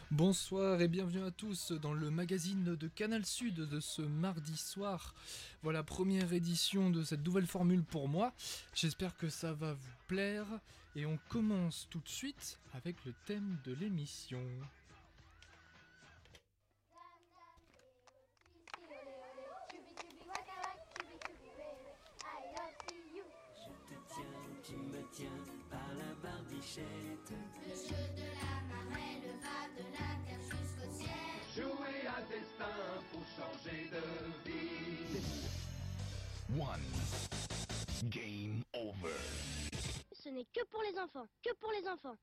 Bonsoir et bienvenue à tous dans le magazine de Canal Sud de ce mardi soir. Voilà, première édition de cette nouvelle formule pour moi. J'espère que ça va vous plaire et on commence tout de suite avec le thème de l'émission. Tu me tiens par la barbichette. Le jeu de la marelle va de la terre jusqu'au ciel. Jouer à destin pour changer de vie. One. Game over. Ce n'est que pour les enfants, que pour les enfants.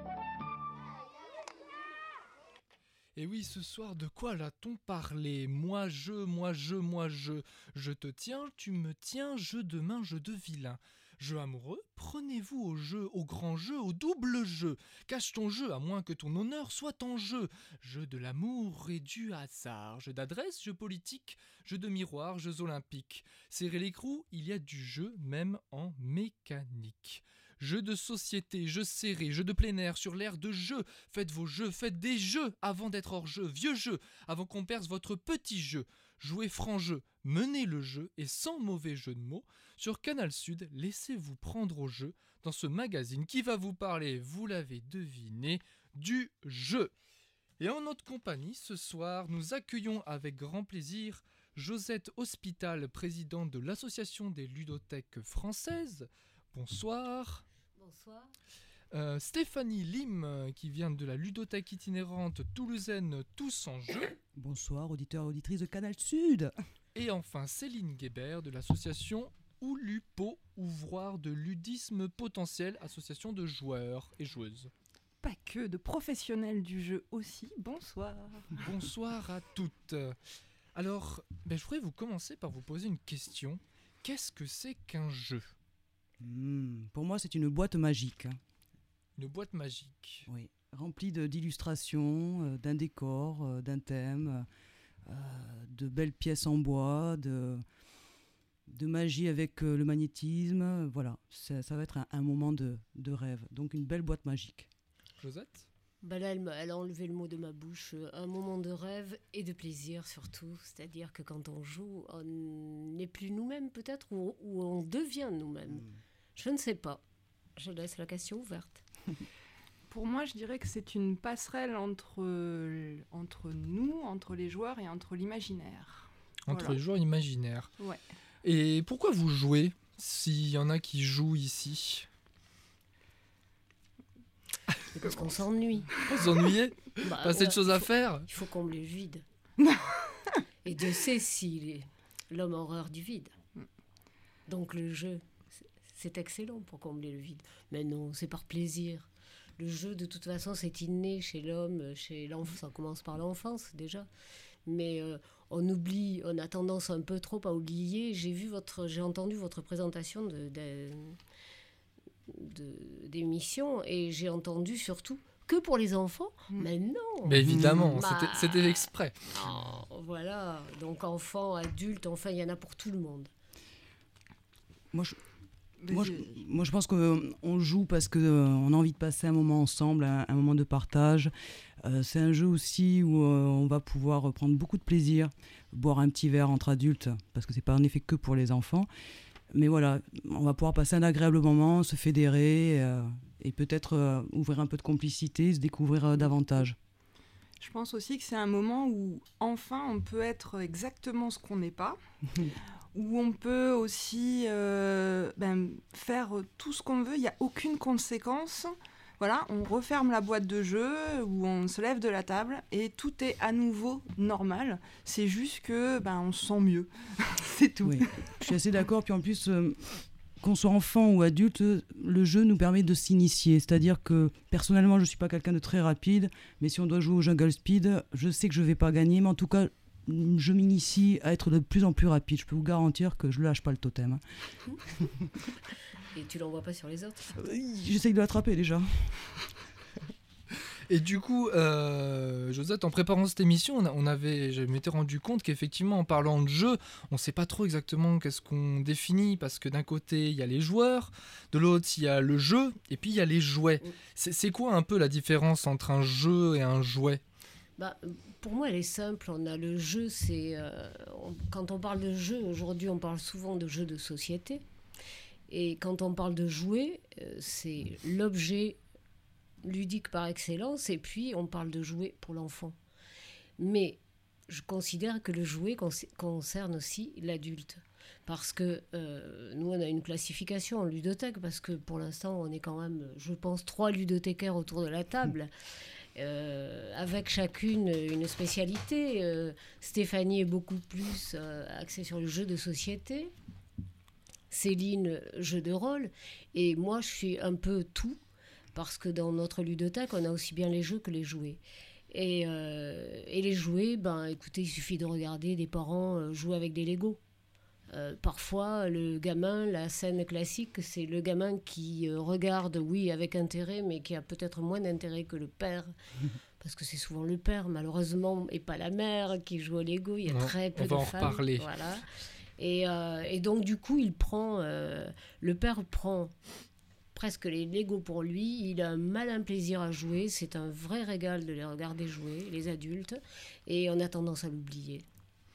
Et oui, ce soir, de quoi l'a-t-on parlé ? Moi je te tiens, tu me tiens, jeu de main, jeu de vilain. Jeu amoureux, prenez-vous au jeu, au grand jeu, au double jeu. Cache ton jeu, à moins que ton honneur soit en jeu. Jeu de l'amour et du hasard. Jeu d'adresse, jeu politique, jeu de miroir, jeux olympiques. Serrez l'écrou, il y a du jeu, même en mécanique. Jeux de société, jeux serrés, jeux de plein air, sur l'air de jeu. Faites vos jeux, faites des jeux avant d'être hors jeu. Vieux jeu, avant qu'on perce votre petit jeu. Jouez franc jeu, menez le jeu et sans mauvais jeu de mots. Sur Canal Sud, laissez-vous prendre au jeu dans ce magazine qui va vous parler, vous l'avez deviné, du jeu. Et en notre compagnie, ce soir, nous accueillons avec grand plaisir Josette Hospital, présidente de l'Association des ludothèques françaises. Bonsoir. Bonsoir. Stéphanie Lim, qui vient de la ludothèque itinérante toulousaine Tous en Jeu. Bonsoir, auditeurs et auditrices de Canal Sud. Et enfin Céline Guébert de l'association Oulupo, ouvroir de ludisme potentiel, association de joueurs et joueuses. Pas que, de professionnels du jeu aussi. Bonsoir. Bonsoir à toutes. Alors, je voudrais vous commencer par vous poser une question. Qu'est-ce que c'est qu'un jeu ? Pour moi, c'est une boîte magique. Une boîte magique. Oui, remplie d'illustrations, d'un décor, d'un thème, de belles pièces en bois, de magie avec le magnétisme. Voilà, ça va être un moment de rêve. Donc une belle boîte magique. Josette ? Là, elle a enlevé le mot de ma bouche. Un moment de rêve et de plaisir surtout. C'est-à-dire que quand on joue, on n'est plus nous-mêmes peut-être, ou on devient nous-mêmes. Je ne sais pas. Je laisse la question ouverte. Pour moi, je dirais que c'est une passerelle entre nous, entre les joueurs et entre l'imaginaire. Entre Voilà. les joueurs imaginaires. Ouais. Et pourquoi vous jouez, s'il y en a qui jouent ici ? C'est parce qu'on s'ennuie. Vous s'ennuyez ? Pas assez de choses à faire ? Il faut combler le vide. Et Dieu sait si l'homme a horreur du vide. Donc le jeu, c'est excellent pour combler le vide. Mais non, c'est par plaisir. Le jeu, de toute façon, c'est inné chez l'homme, chez l'enfant. Ça commence par l'enfance, déjà. Mais on oublie, on a tendance un peu trop à oublier. J'ai entendu votre présentation d'émission et j'ai entendu surtout que pour les enfants. Mais non. Mais évidemment, c'était exprès. Oh, voilà. Donc enfants, adultes, enfin, il y en a pour tout le monde. Moi, je pense qu'on joue parce qu'on a envie de passer un moment ensemble, un moment de partage. C'est un jeu aussi où on va pouvoir prendre beaucoup de plaisir, boire un petit verre entre adultes, parce que c'est pas en effet que pour les enfants. Mais voilà, on va pouvoir passer un agréable moment, se fédérer et peut-être ouvrir un peu de complicité, se découvrir davantage. Je pense aussi que c'est un moment où, enfin, on peut être exactement ce qu'on n'est pas. Où on peut aussi faire tout ce qu'on veut, il n'y a aucune conséquence. Voilà, on referme la boîte de jeu, où on se lève de la table et tout est à nouveau normal. C'est juste que on se sent mieux. C'est tout. Oui, je suis assez d'accord. Puis en plus, qu'on soit enfant ou adulte, le jeu nous permet de s'initier. C'est-à-dire que personnellement, je ne suis pas quelqu'un de très rapide, mais si on doit jouer au Jungle Speed, je sais que je ne vais pas gagner, mais en tout cas, je m'initie à être de plus en plus rapide. Je peux vous garantir que je ne lâche pas le totem. Et tu l'envoies pas sur les autres ? J'essaye de l'attraper déjà. Et du coup, Josette, en préparant cette émission, je m'étais rendu compte qu'effectivement, en parlant de jeu, on ne sait pas trop exactement qu'est-ce qu'on définit, parce que d'un côté, il y a les joueurs, de l'autre, il y a le jeu, et puis il y a les jouets. C'est quoi un peu la différence entre un jeu et un jouet ? Pour moi, elle est simple. On a le jeu, quand on parle de jeu, aujourd'hui, on parle souvent de jeu de société. Et quand on parle de jouer, c'est l'objet ludique par excellence. Et puis, on parle de jouer pour l'enfant. Mais je considère que le jouet concerne aussi l'adulte. Parce que nous, on a une classification en ludothèque, parce que pour l'instant, on est quand même, je pense, 3 ludothécaires autour de la table, avec chacune une spécialité. Stéphanie est beaucoup plus axée sur le jeu de société, Céline, jeu de rôle, et moi, je suis un peu tout, parce que dans notre ludothèque, on a aussi bien les jeux que les jouets. Et les jouets, écoutez, il suffit de regarder des parents jouer avec des Legos. Parfois, le gamin, la scène classique, c'est le gamin qui regarde, oui, avec intérêt, mais qui a peut-être moins d'intérêt que le père. Parce que c'est souvent le père, malheureusement, et pas la mère qui joue au Lego. Il y a très peu de femmes. On va en reparler. Voilà. Et donc, du coup, le père prend presque les Lego pour lui. Il a un malin plaisir à jouer. C'est un vrai régal de les regarder jouer, les adultes. Et on a tendance à l'oublier.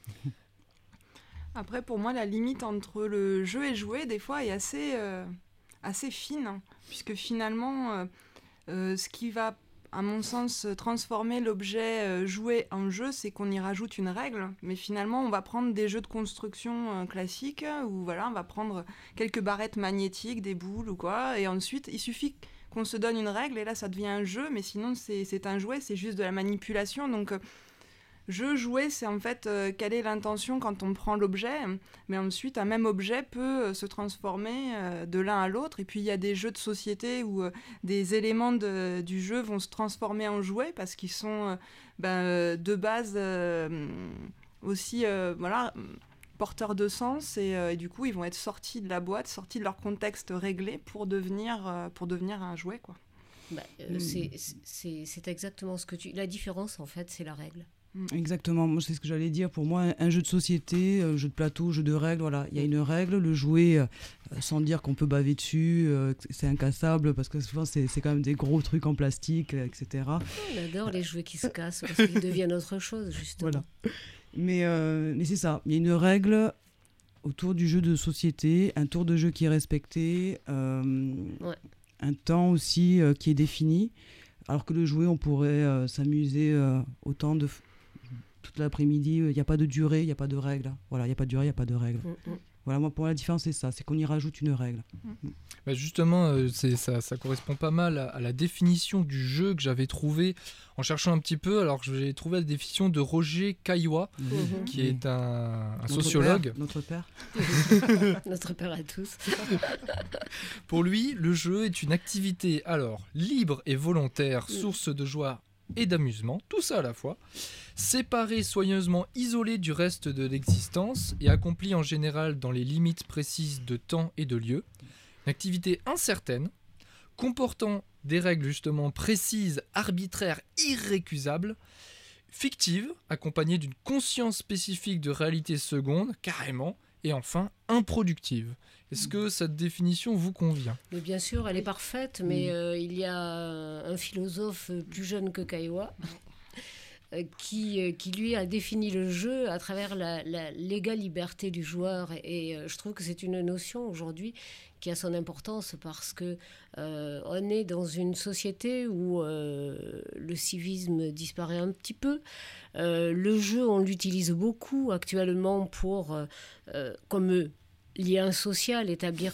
Après, pour moi, la limite entre le jeu et jouer, des fois, est assez fine. Puisque finalement, ce qui va, à mon sens, transformer l'objet joué en jeu, c'est qu'on y rajoute une règle. Mais finalement, on va prendre des jeux de construction classiques, où voilà, on va prendre quelques barrettes magnétiques, des boules ou quoi. Et ensuite, il suffit qu'on se donne une règle, et là, ça devient un jeu. Mais sinon, c'est un jouet, c'est juste de la manipulation. Donc... jouer, c'est en fait quelle est l'intention quand on prend l'objet, mais ensuite un même objet peut se transformer de l'un à l'autre. Et puis il y a des jeux de société où des éléments du jeu vont se transformer en jouets parce qu'ils sont de base aussi porteurs de sens et du coup ils vont être sortis de la boîte, sortis de leur contexte réglé pour devenir un jouet, quoi. C'est exactement ce que tu... La différence, en fait, c'est la règle. Exactement, moi c'est ce que j'allais dire. Pour moi, un jeu de société, un jeu de plateau, jeu de règles, voilà, il y a une règle, le jouet, sans dire qu'on peut baver dessus, c'est incassable, parce que souvent c'est quand même des gros trucs en plastique, etc. On adore les jouets qui se cassent, parce qu'ils deviennent autre chose, justement. Voilà. Mais c'est ça, il y a une règle autour du jeu de société, un tour de jeu qui est respecté, un temps aussi qui est défini, alors que le jouet, on pourrait s'amuser autant de... toute l'après-midi, il n'y a pas de durée, il n'y a pas de règle. Voilà, il n'y a pas de durée, il n'y a pas de règle. Voilà, moi, pour moi, la différence, c'est ça, c'est qu'on y rajoute une règle. Justement, ça correspond pas mal à la définition du jeu que j'avais trouvé en cherchant un petit peu. Alors, j'ai trouvé la définition de Roger Caillois, qui est un sociologue. Notre père. Notre père à tous. Pour lui, le jeu est une activité libre et volontaire, source de joie et d'amusement, tout ça à la fois, séparé, soigneusement isolé du reste de l'existence et accompli en général dans les limites précises de temps et de lieu. Une activité incertaine, comportant des règles justement précises, arbitraires, irrécusables, fictives, accompagnées d'une conscience spécifique de réalité seconde, carrément, et enfin improductive. Est-ce que cette définition vous convient ? Mais bien sûr, elle est parfaite, mais il y a un philosophe plus jeune que Caillois qui lui a défini le jeu à travers la légale liberté du joueur. Et je trouve que c'est une notion aujourd'hui qui a son importance parce que on est dans une société où le civisme disparaît un petit peu. Le jeu, on l'utilise beaucoup actuellement pour, comme lien social, établir,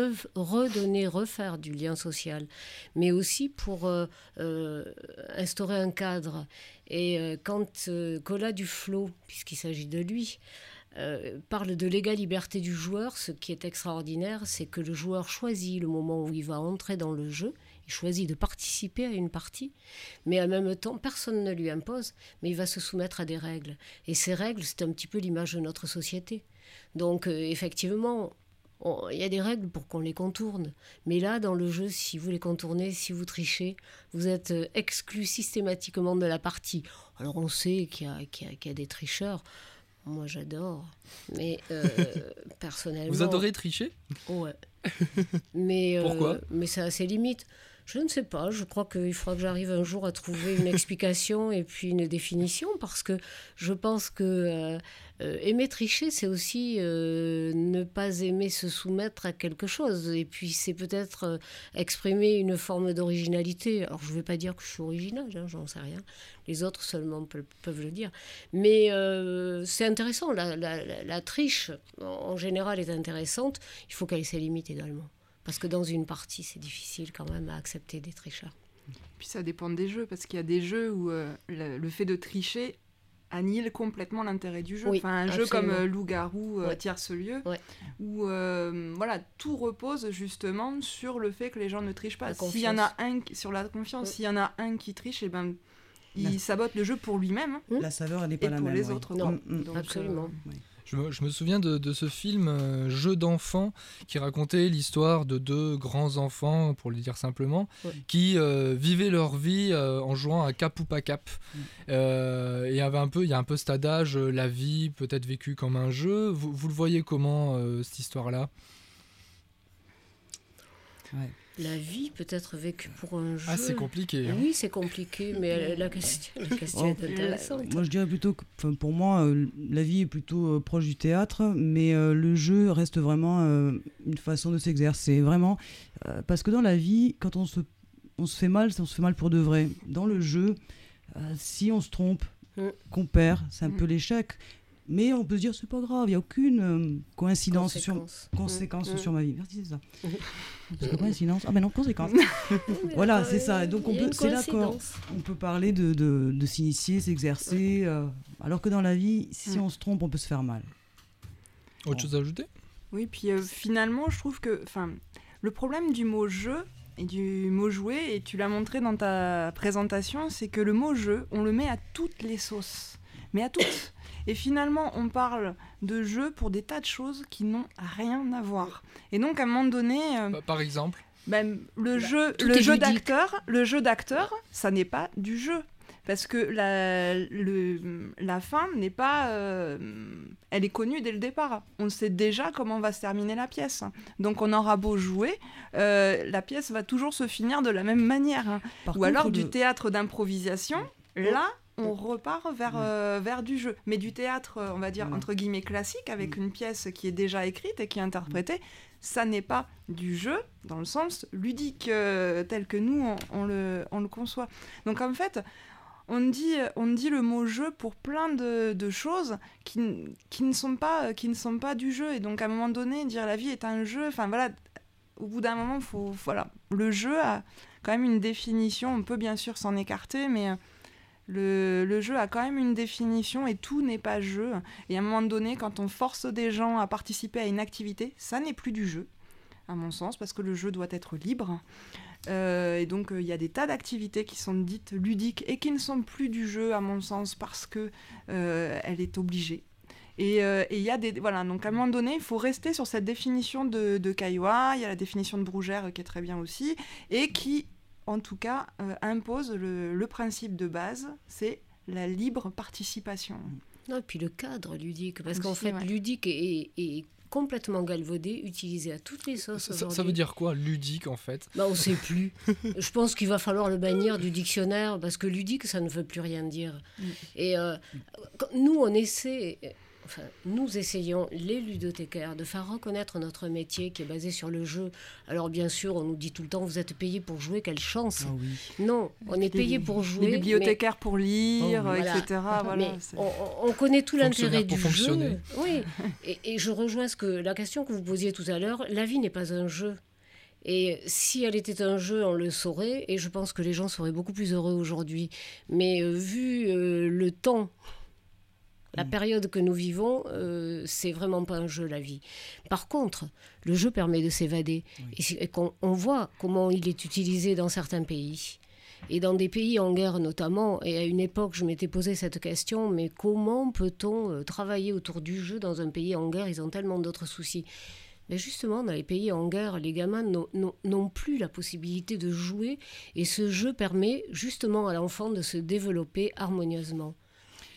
refaire du lien social, mais aussi pour instaurer un cadre. Et quand Colas Duflot, puisqu'il s'agit de lui, parle de l'égale liberté du joueur, ce qui est extraordinaire, c'est que le joueur choisit le moment où il va entrer dans le jeu, il choisit de participer à une partie, mais en même temps, personne ne lui impose, mais il va se soumettre à des règles. Et ces règles, c'est un petit peu l'image de notre société. Donc, effectivement, il y a des règles pour qu'on les contourne. Mais là, dans le jeu, si vous les contournez, si vous trichez, vous êtes exclu systématiquement de la partie. Alors, on sait qu'il y a des tricheurs. Moi, j'adore. Mais personnellement... Vous adorez tricher ? Ouais. Mais, pourquoi ? Mais ça a ses limites. Je ne sais pas, je crois qu'il faudra que j'arrive un jour à trouver une explication et puis une définition, parce que je pense que aimer tricher, c'est aussi ne pas aimer se soumettre à quelque chose. Et puis c'est peut-être exprimer une forme d'originalité. Alors je ne vais pas dire que je suis originale, hein, j'en sais rien. Les autres seulement peuvent le dire. Mais c'est intéressant, la triche en général est intéressante, il faut qu'elle ait ses limites également. Parce que dans une partie, c'est difficile quand même à accepter des tricheurs. Puis ça dépend des jeux, parce qu'il y a des jeux où le fait de tricher annihile complètement l'intérêt du jeu. Oui, enfin, un absolument. jeu comme Loup-garou, Ouais. Tierce-lieu, Ouais. où voilà, tout repose justement sur le fait que les gens ne trichent pas. La S'il y en confiance. a sur la confiance, Oui. s'il y en a un qui triche, il sabote le jeu pour lui-même La saveur, elle n'est pas et la pour même. les oui. autres. Non, Donc, absolument. Je me souviens de ce film Jeu d'enfant qui racontait l'histoire de deux grands enfants, pour le dire simplement, Ouais. qui vivaient leur vie en jouant à Cap ou pas Cap. Et il y a un peu cet adage, la vie peut être vécue comme un jeu. Vous le voyez comment, cette histoire-là? Ouais. La vie peut être vécue pour un jeu. Ah, c'est compliqué. Hein. Oui, c'est compliqué, mais la question est intéressante. Moi, je dirais plutôt que, pour moi, la vie est plutôt proche du théâtre, mais le jeu reste vraiment une façon de s'exercer. Vraiment, parce que dans la vie, quand on se fait mal, on se fait mal pour de vrai. Dans le jeu, si on se trompe, qu'on perd, c'est un peu l'échec. Mais on peut se dire, c'est pas grave, il n'y a aucune coïncidence conséquence sur ma vie. Merci, c'est ça. C'est pas coïncidence. Ah ben non, conséquence. Voilà, c'est ça. Donc c'est là qu'on peut parler de s'initier, s'exercer. Alors que dans la vie, si on se trompe, on peut se faire mal. Autre chose à ajouter? Oui, puis finalement, je trouve que le problème du mot jeu et du mot jouer, et tu l'as montré dans ta présentation, c'est que le mot jeu, on le met à toutes les sauces. Mais à toutes. Et finalement, on parle de jeu pour des tas de choses qui n'ont rien à voir. Et donc, à un moment donné... Par exemple le jeu d'acteur, ça n'est pas du jeu. Parce que la fin n'est pas... elle est connue dès le départ. On sait déjà comment va se terminer la pièce. Donc, on aura beau jouer, la pièce va toujours se finir de la même manière. Ou alors du théâtre d'improvisation, là... on repart vers du jeu. Mais du théâtre, on va dire, entre guillemets, classique, avec une pièce qui est déjà écrite et qui est interprétée, ça n'est pas du jeu dans le sens ludique tel que nous, on le conçoit. Donc en fait, on dit le mot jeu pour plein de choses qui ne sont pas du jeu. Et donc à un moment donné, dire la vie est un jeu, enfin voilà, au bout d'un moment, le jeu a quand même une définition. On peut bien sûr s'en écarter, mais... Le jeu a quand même une définition et tout n'est pas jeu. Et à un moment donné, quand on force des gens à participer à une activité, ça n'est plus du jeu, à mon sens, parce que le jeu doit être libre. Et donc, il y a des tas d'activités qui sont dites ludiques et qui ne sont plus du jeu, à mon sens, parce que elle est obligée. Et il y a des... Voilà, donc à un moment donné, il faut rester sur cette définition de Caillois. Il y a la définition de Brougère qui est très bien aussi, et qui... en tout cas, impose le principe de base, c'est la libre participation. Non, et puis le cadre ludique, parce qu'en fait, ludique est complètement galvaudé, utilisé à toutes les sauces aujourd'hui. Ça veut dire quoi, ludique, en fait? On ne sait plus. Je pense qu'il va falloir le bannir du dictionnaire, parce que ludique, ça ne veut plus rien dire. Et nous, on essaie... Enfin, nous essayons, les ludothécaires, de faire reconnaître notre métier qui est basé sur le jeu. Alors bien sûr, on nous dit tout le temps, vous êtes payé pour jouer, quelle chance. Ah oui. Non, on est payé pour jouer. Les bibliothécaires pour lire, voilà. etc. Voilà, mais on connaît tout l'intérêt du fonctionner. jeu. Oui. Et je rejoins la question que vous posiez tout à l'heure. La vie n'est pas un jeu. Et si elle était un jeu, on le saurait. Et je pense que les gens seraient beaucoup plus heureux aujourd'hui. Mais vu le temps... La période que nous vivons, c'est vraiment pas un jeu, la vie. Par contre, le jeu permet de s'évader. Oui. Et on voit comment il est utilisé dans certains pays. Et dans des pays en guerre notamment, et à une époque, je m'étais posé cette question, mais comment peut-on travailler autour du jeu dans un pays en guerre? Ils ont tellement d'autres soucis. Mais justement, dans les pays en guerre, les gamins n'ont plus la possibilité de jouer. Et ce jeu permet justement à l'enfant de se développer harmonieusement.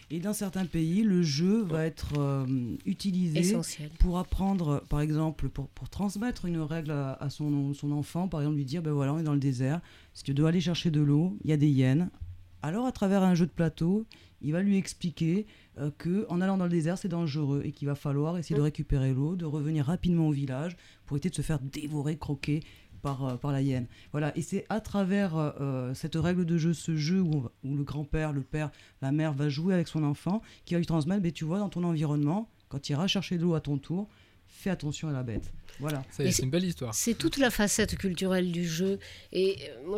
Et dans certains pays, le jeu va être utilisé Essentiel. pour apprendre, par exemple, pour transmettre une règle à son enfant, par exemple lui dire, ben voilà, on est dans le désert, si tu dois aller chercher de l'eau, il y a des hyènes. Alors à travers un jeu de plateau, il va lui expliquer qu'en allant dans le désert, c'est dangereux et qu'il va falloir essayer de récupérer l'eau, de revenir rapidement au village pour éviter de se faire dévorer, croquer par la hyène. Voilà. Et c'est à travers cette règle de jeu, ce jeu où le grand-père, le père, la mère va jouer avec son enfant, qui va lui transmettre, mais tu vois, dans ton environnement, quand tu iras chercher de l'eau à ton tour, fais attention à la bête. Voilà. C'est une belle histoire. C'est toute la facette culturelle du jeu. Et moi,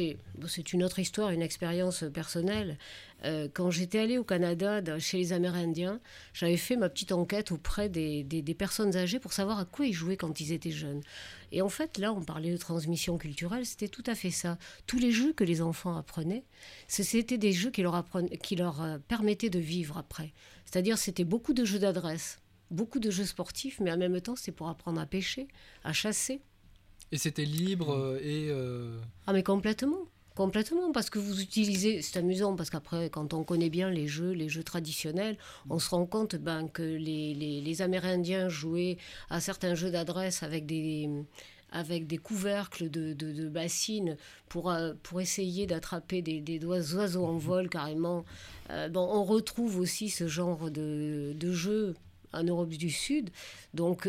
c'est une autre histoire, une expérience personnelle. Quand j'étais allée au Canada, chez les Amérindiens, j'avais fait ma petite enquête auprès des personnes âgées pour savoir à quoi ils jouaient quand ils étaient jeunes. Et en fait, là, on parlait de transmission culturelle, c'était tout à fait ça. Tous les jeux que les enfants apprenaient, c'était des jeux qui leur permettaient de vivre après. C'est-à-dire, c'était beaucoup de jeux d'adresse, beaucoup de jeux sportifs, mais en même temps, c'est pour apprendre à pêcher, à chasser. Et c'était libre Ah, mais complètement. Complètement, parce que vous utilisez, c'est amusant, parce qu'après, quand on connaît bien les jeux traditionnels, on se rend compte que les Amérindiens jouaient à certains jeux d'adresse avec des couvercles de bassines pour essayer d'attraper des oiseaux en vol carrément. On retrouve aussi ce genre de jeu en Europe du Sud. Donc,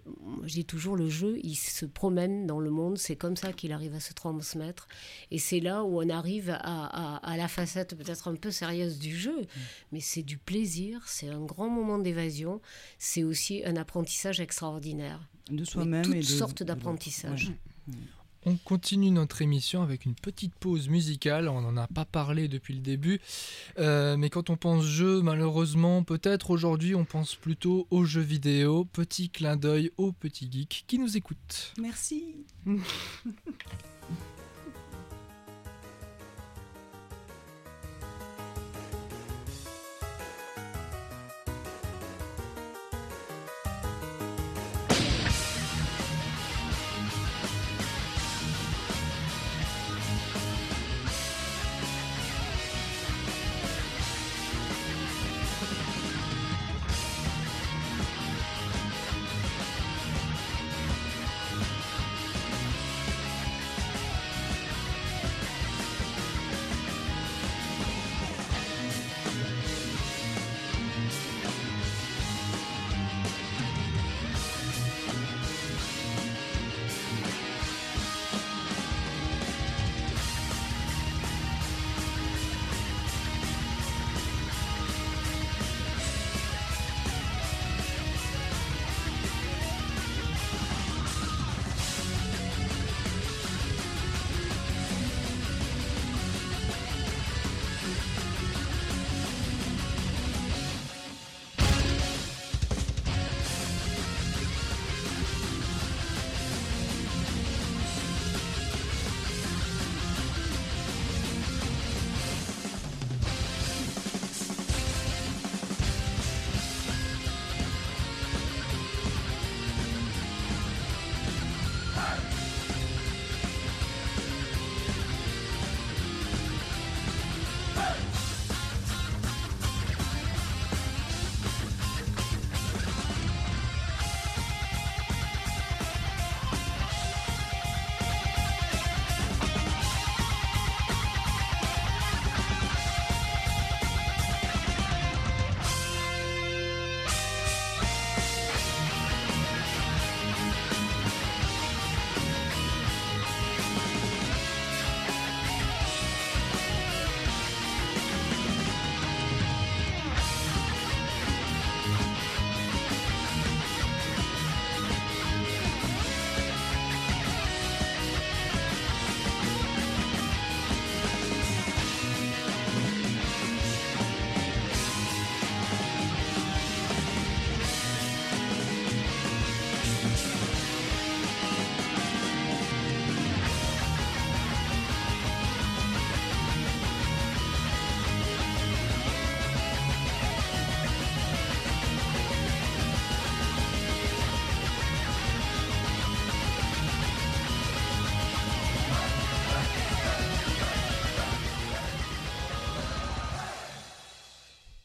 je dis toujours, le jeu, il se promène dans le monde. C'est comme ça qu'il arrive à se transmettre. Et c'est là où on arrive à la facette peut-être un peu sérieuse du jeu. Mais c'est du plaisir, c'est un grand moment d'évasion. C'est aussi un apprentissage extraordinaire. De soi-même. Toutes sortes d'apprentissages. Ouais. On continue notre émission avec une petite pause musicale. On n'en a pas parlé depuis le début. Mais quand on pense jeu, malheureusement, peut-être aujourd'hui, on pense plutôt aux jeux vidéo. Petit clin d'œil aux petits geeks qui nous écoutent. Merci.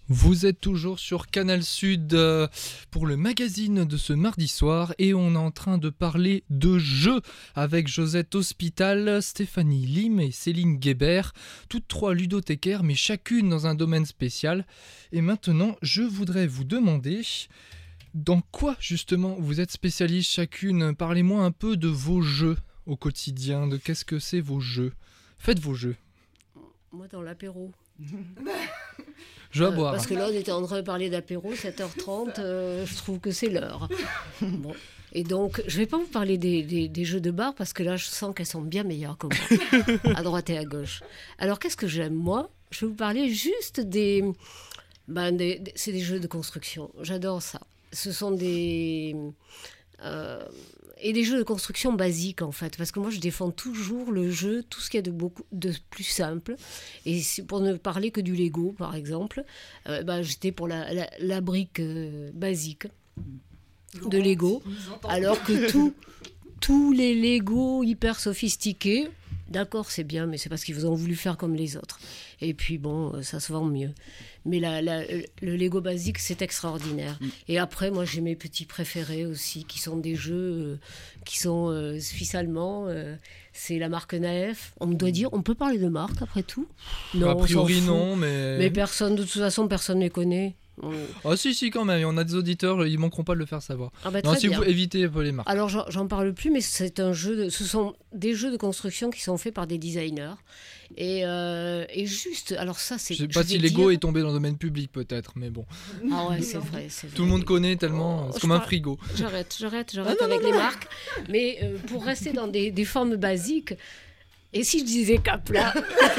Vous êtes toujours sur Canal Sud pour le magazine de ce mardi soir et on est en train de parler de jeux avec Josette Hospital, Stéphanie Lim et Céline Guébert, toutes trois ludothécaires mais chacune dans un domaine spécial. Et maintenant, je voudrais vous demander dans quoi justement vous êtes spécialistes chacune. Parlez-moi un peu de vos jeux au quotidien, de qu'est-ce que c'est vos jeux. Faites vos jeux. Moi, dans l'apéro. Je vais boire. Parce que là, on était en train de parler d'apéro, 7h30, je trouve que c'est l'heure. Bon. Et donc, je ne vais pas vous parler des jeux de bar, parce que là, je sens qu'elles sont bien meilleures que moi, à droite et à gauche. Alors, qu'est-ce que j'aime, moi ? Je vais vous parler juste c'est des jeux de construction. J'adore ça. Ce sont des jeux de construction basiques, en fait, parce que moi je défends toujours le jeu, tout ce qu'il y a de plus simple. Et pour ne parler que du Lego, par exemple, j'étais pour la brique basique de Lego, alors que tous les Lego hyper sophistiqués, d'accord, c'est bien, mais c'est parce qu'ils ont voulu faire comme les autres. Et puis bon, ça se vend mieux. Mais le Lego basique, c'est extraordinaire. Et après, moi, j'ai mes petits préférés aussi, qui sont des jeux qui sont suisse-allemands. C'est la marque Naef. On me doit dire, on peut parler de marque après tout ? Non, a priori non, mais... Mais personne, de toute façon, personne ne les connaît. Ah si quand même, on a des auditeurs, ils manqueront pas de le faire savoir. Non, si vous évitez un peu les marques. Alors j'en parle plus, mais ce sont des jeux de construction qui sont faits par des designers. Et juste, alors ça c'est... Je sais pas si Lego est tombé dans le domaine public peut-être, mais bon. Ah ouais, c'est vrai. Tout le monde connaît tellement, c'est comme un frigo. J'arrête avec les marques. Mais pour rester dans des formes basiques, et si je disais Capla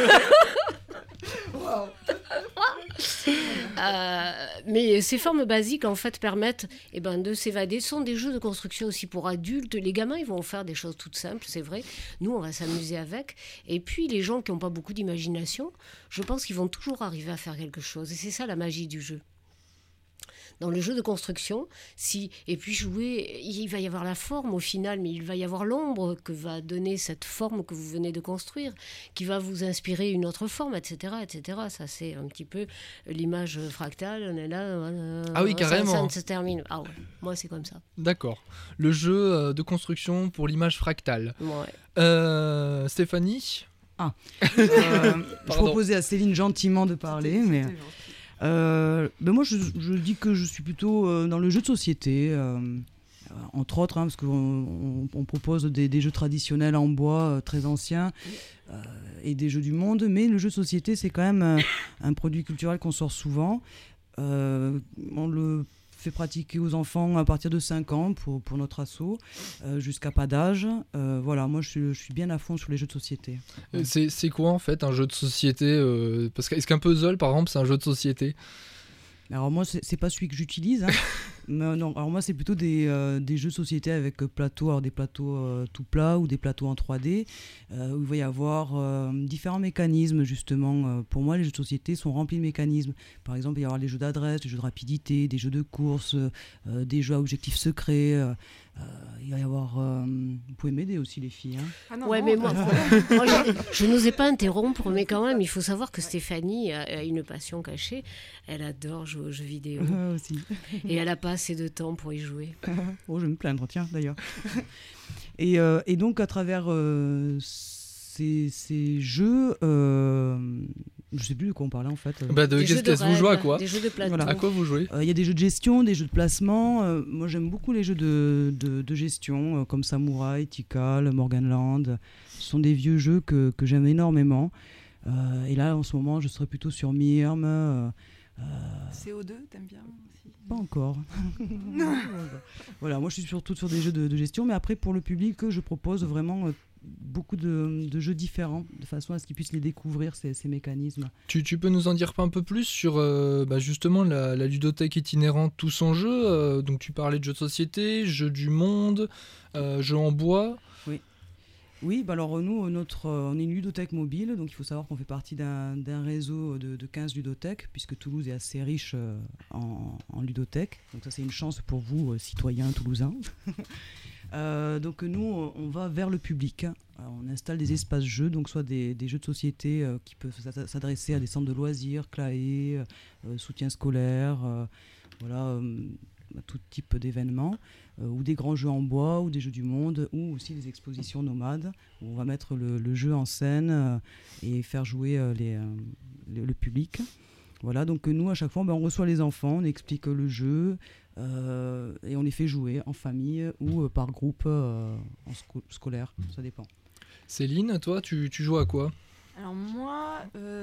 mais ces formes basiques en fait permettent de s'évader. Ce sont des jeux de construction aussi pour adultes. Les gamins ils vont faire des choses toutes simples, c'est vrai. Nous on va s'amuser avec. Et puis les gens qui n'ont pas beaucoup d'imagination, je pense qu'ils vont toujours arriver à faire quelque chose. Et c'est ça la magie du jeu. Dans le jeu de construction, et puis jouer, il va y avoir la forme au final, mais il va y avoir l'ombre que va donner cette forme que vous venez de construire, qui va vous inspirer une autre forme, etc. etc. Ça, c'est un petit peu l'image fractale. On est là, ah oui, carrément. Ça se termine. Ah ouais, moi, c'est comme ça. D'accord. Le jeu de construction pour l'image fractale. Ouais. Stéphanie ? Je proposais à Céline gentiment de parler, mais... moi je dis que je suis plutôt dans le jeu de société, entre autres, parce qu'on propose des jeux traditionnels en bois très anciens et des jeux du monde, mais le jeu de société c'est quand même un produit culturel qu'on sort souvent. On le fait pratiquer aux enfants à partir de 5 ans pour notre asso, jusqu'à pas d'âge. Voilà, moi je suis bien à fond sur les jeux de société. C'est quoi en fait un jeu de société parce que, est-ce qu'un puzzle par exemple c'est un jeu de société ? Alors moi c'est pas celui que j'utilise, mais non, alors moi c'est plutôt des jeux de société avec plateaux, alors des plateaux tout plats ou des plateaux en 3D, où il va y avoir différents mécanismes justement. Pour moi les jeux de société sont remplis de mécanismes. Par exemple il va y avoir les jeux d'adresse, les jeux de rapidité, des jeux de course, des jeux à objectifs secrets. Il va y avoir... Vous pouvez m'aider aussi les filles. Mais moi je n'osais pas interrompre, mais quand même il faut savoir que Stéphanie a une passion cachée. Elle adore jouer aux jeux vidéo aussi. Et elle n'a pas assez de temps pour y jouer. Je vais me plaindre, tiens d'ailleurs. Et donc à travers ces jeux, je sais plus de quoi on parlait en fait. Qu'est-ce que vous jouez à quoi ? Des jeux de plateau. Voilà. À quoi vous jouez ? Il y a des jeux de gestion, des jeux de placement. Moi j'aime beaucoup les jeux de gestion comme Samouraï, Tikal, Morganland. Ce sont des vieux jeux que j'aime énormément. Et là en ce moment je serais plutôt sur Mirm. CO2, t'aimes bien aussi ? Pas encore. Voilà, moi je suis surtout sur des jeux de gestion, mais après pour le public, je propose vraiment beaucoup de jeux différents, de façon à ce qu'ils puissent les découvrir, ces mécanismes. Tu peux nous en dire un peu plus sur justement la ludothèque itinérante, tout son jeu donc tu parlais de jeux de société, jeux du monde, jeux en bois. Oui, alors nous, on est une ludothèque mobile, donc il faut savoir qu'on fait partie d'un réseau de 15 ludothèques, puisque Toulouse est assez riche en ludothèques. Donc ça, c'est une chance pour vous, citoyens toulousains. Donc nous, on va vers le public. Alors, on installe des espaces jeux, donc soit des jeux de société qui peuvent s'adresser à des centres de loisirs, CLAE, soutien scolaire, à tout type d'événements, ou des grands jeux en bois, ou des jeux du monde, ou aussi des expositions nomades, où on va mettre le jeu en scène et faire jouer le public. Voilà, donc nous, à chaque fois, on reçoit les enfants, on explique le jeu, et on les fait jouer en famille ou par groupe scolaire, ça dépend. Céline, toi, tu joues à quoi ? Alors moi,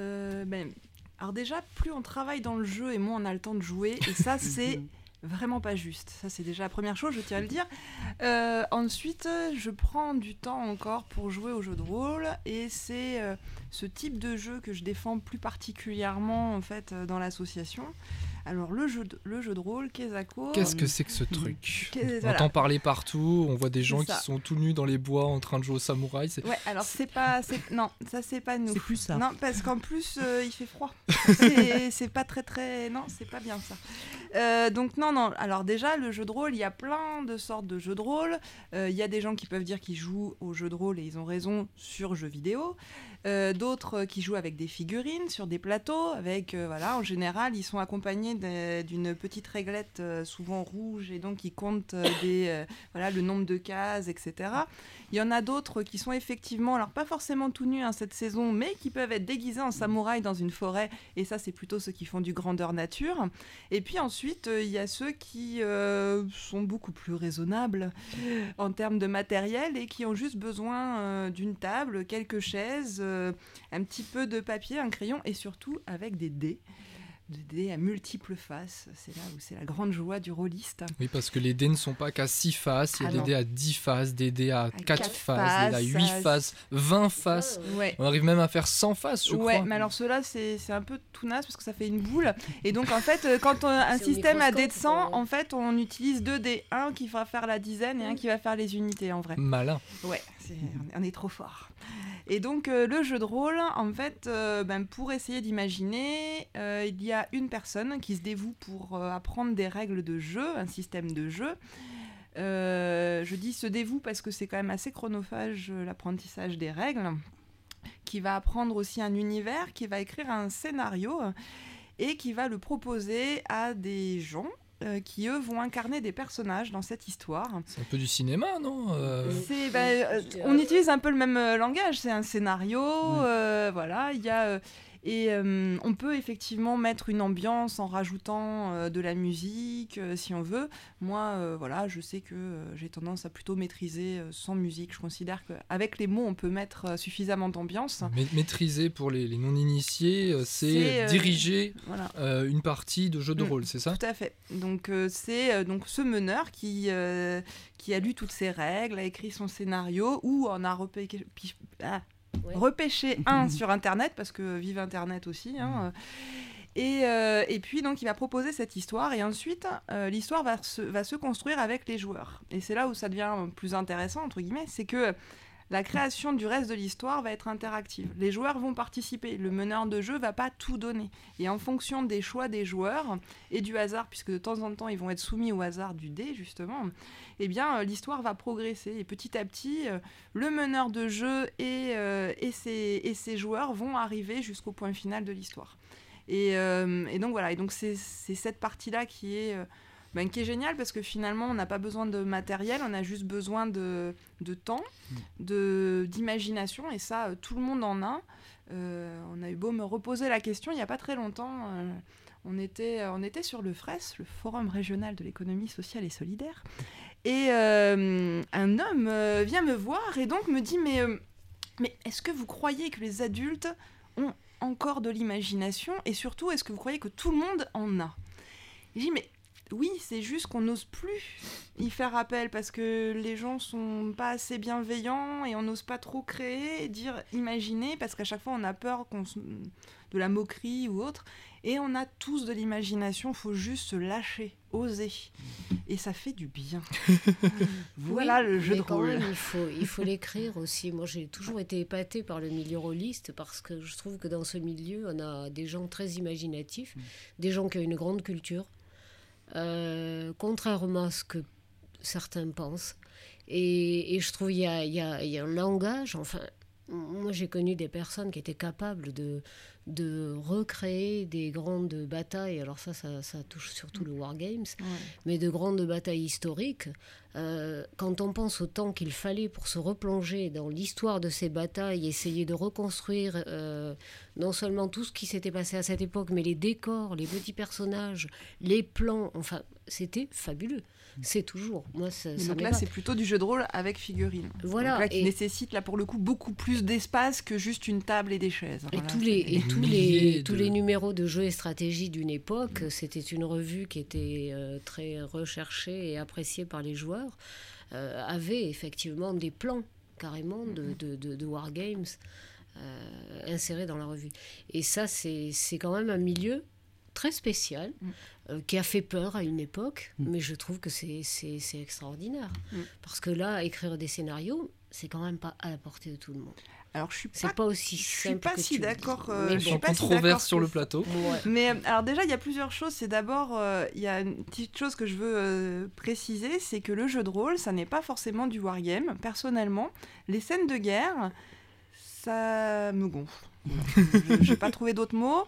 alors déjà, plus on travaille dans le jeu et moins on a le temps de jouer, et ça c'est vraiment pas juste. Ça c'est déjà la première chose, je tiens à le dire. Ensuite, je prends du temps encore pour jouer aux jeux de rôle, et c'est ce type de jeu que je défends plus particulièrement en fait dans l'association. Alors le jeu de rôle, Kezako. Qu'est-ce que c'est que ce truc ? On Voilà. entend parler partout, on voit des gens C'est ça. qui sont tout nus dans les bois en train de jouer au samouraï. Ouais, alors non, ça c'est pas nous. C'est plus ça. Non, parce qu'en plus il fait froid. C'est pas très, non, c'est pas bien ça. Donc non. Alors déjà le jeu de rôle, il y a plein de sortes de jeux de rôle. Il y a des gens qui peuvent dire qu'ils jouent au jeu de rôle et ils ont raison sur jeux vidéo. D'autres qui jouent avec des figurines sur des plateaux, avec en général ils sont accompagnés d'une petite réglette souvent rouge, et donc ils comptent le nombre de cases, etc. Il y en a d'autres qui sont effectivement, alors pas forcément tout nus cette saison, mais qui peuvent être déguisés en samouraï dans une forêt, et ça c'est plutôt ceux qui font du grandeur nature. Et puis ensuite il y a ceux qui sont beaucoup plus raisonnables en termes de matériel et qui ont juste besoin d'une table, quelques chaises, un petit peu de papier, un crayon, et surtout avec des dés à multiples faces. C'est là où c'est la grande joie du rôliste. Oui, parce que les dés ne sont pas qu'à 6 faces, il y a des dés à 10 faces, des dés à 4 faces, des dés à 8 faces, 20 faces. Ouais. On arrive même à faire 100 faces, je crois. Ouais, mais alors ceux-là, c'est un peu tout naze parce que ça fait une boule. Et donc, en fait, quand un système à dés de 100, en fait, on utilise 2 dés. Un qui va faire la dizaine et un qui va faire les unités, en vrai. Malin. Ouais, on est trop fort. Et donc, le jeu de rôle, en fait, pour essayer d'imaginer, il y a une personne qui se dévoue pour apprendre des règles de jeu, un système de jeu. Je dis se dévoue parce que c'est quand même assez chronophage, l'apprentissage des règles, qui va apprendre aussi un univers, qui va écrire un scénario et qui va le proposer à des gens qui, eux, vont incarner des personnages dans cette histoire. C'est un peu du cinéma, non ? On utilise un peu le même langage, c'est un scénario, il y a... on peut effectivement mettre une ambiance en rajoutant de la musique, si on veut. Moi, je sais que j'ai tendance à plutôt maîtriser sans musique. Je considère qu'avec les mots, on peut mettre suffisamment d'ambiance. Maîtriser, pour les non-initiés, c'est diriger une partie de jeu de rôle, c'est ça ? Tout à fait. Donc, c'est ce meneur qui a lu toutes ces règles, a écrit son scénario, ou en a repêcher un sur Internet, parce que vive Internet aussi, et puis donc il va proposer cette histoire, et ensuite l'histoire va se construire avec les joueurs, et c'est là où ça devient plus intéressant entre guillemets, c'est que la création du reste de l'histoire va être interactive. Les joueurs vont participer, le meneur de jeu va pas tout donner, et en fonction des choix des joueurs et du hasard, puisque de temps en temps ils vont être soumis au hasard du dé justement, eh bien l'histoire va progresser, et petit à petit le meneur de jeu et ses joueurs vont arriver jusqu'au point final de l'histoire. Et donc voilà, et donc c'est cette partie-là qui est géniale, parce que finalement on n'a pas besoin de matériel, on a juste besoin de temps, d'imagination, et ça tout le monde en a. On a eu beau me reposer la question il n'y a pas très longtemps, on était sur le FRES, le Forum régional de l'économie sociale et solidaire, et un homme vient me voir et donc me dit mais est-ce que vous croyez que les adultes ont encore de l'imagination, et surtout est-ce que vous croyez que tout le monde en a ? Et je dis mais oui, c'est juste qu'on n'ose plus y faire appel parce que les gens sont pas assez bienveillants et on n'ose pas trop créer, dire imaginer, parce qu'à chaque fois on a peur de la moquerie ou autre, et on a tous de l'imagination, faut juste se lâcher, oser, et ça fait du bien. Voilà le jeu de rôle. Même, il faut l'écrire aussi. Moi j'ai toujours été épatée par le milieu rôliste, parce que je trouve que dans ce milieu on a des gens très imaginatifs, des gens qui ont une grande culture, contrairement à ce que certains pensent. Et je trouve qu'il y a un langage, enfin, moi j'ai connu des personnes qui étaient capables de recréer des grandes batailles, alors ça touche surtout le Wargames, mais de grandes batailles historiques. Quand on pense au temps qu'il fallait pour se replonger dans l'histoire de ces batailles, essayer de reconstruire non seulement tout ce qui s'était passé à cette époque, mais les décors, les petits personnages, les plans, enfin, c'était fabuleux. C'est toujours. Moi, donc là, c'est plutôt du jeu de rôle avec figurines. Voilà. Donc là, qui nécessite, là, pour le coup, beaucoup plus d'espace que juste une table et des chaises. Et Voilà, tous les numéros de jeux et stratégie d'une époque, c'était une revue qui était très recherchée et appréciée par les joueurs, avait effectivement des plans, carrément, de Wargames insérés dans la revue. Et ça, c'est quand même un milieu très spécial, qui a fait peur à une époque, mais je trouve que c'est extraordinaire. Parce que là, écrire des scénarios, c'est quand même pas à la portée de tout le monde. Alors, je suis pas aussi simple que si d'accord. Je suis pas controverse sur le plateau. Ouais. Mais alors déjà, il y a plusieurs choses. C'est d'abord, il y a une petite chose que je veux préciser, c'est que le jeu de rôle, ça n'est pas forcément du wargame. Personnellement, les scènes de guerre, ça me gonfle. Je n'ai pas trouvé d'autres mots.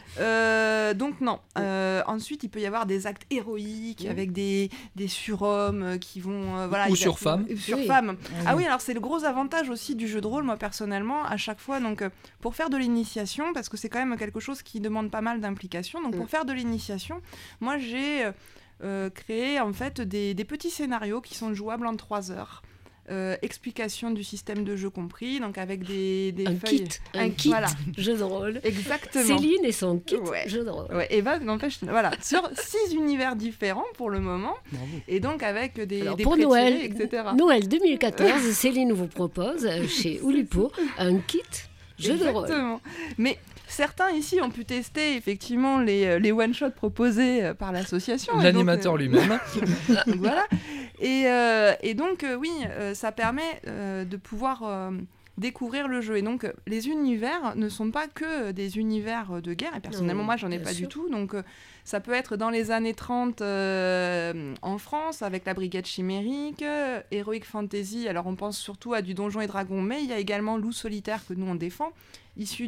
Donc non. Ensuite, il peut y avoir des actes héroïques avec des surhommes qui vont... ou sur femmes. Sur femmes. Ah oui, alors c'est le gros avantage aussi du jeu de rôle, moi personnellement, à chaque fois. Donc pour faire de l'initiation, parce que c'est quand même quelque chose qui demande pas mal d'implication, donc pour faire de l'initiation, moi j'ai créé en fait des petits scénarios qui sont jouables en 3 heures. Explication du système de jeu compris, donc avec des feuilles. Un kit voilà. Jeu de rôle. Exactement. Céline et son kit jeu de rôle. Ouais, et ben, n'empêche, voilà, sur 6 univers différents pour le moment. Bravo. Et donc avec des pour Noël, etc. Noël 2014, Céline vous propose chez Oulipo un kit jeu de rôle. Exactement. Mais certains ici ont pu tester effectivement les one-shots proposés par l'association. L'animateur lui-même. Donc voilà. Et donc, oui, ça permet de pouvoir découvrir le jeu. Et donc, les univers ne sont pas que des univers de guerre. Et personnellement, moi, j'en ai pas du tout. Donc, ça peut être dans les années 30 en France, avec la Brigade Chimérique, Heroic Fantasy. Alors, on pense surtout à du Donjons et Dragons, mais il y a également Loup Solitaire que nous, on défend, issu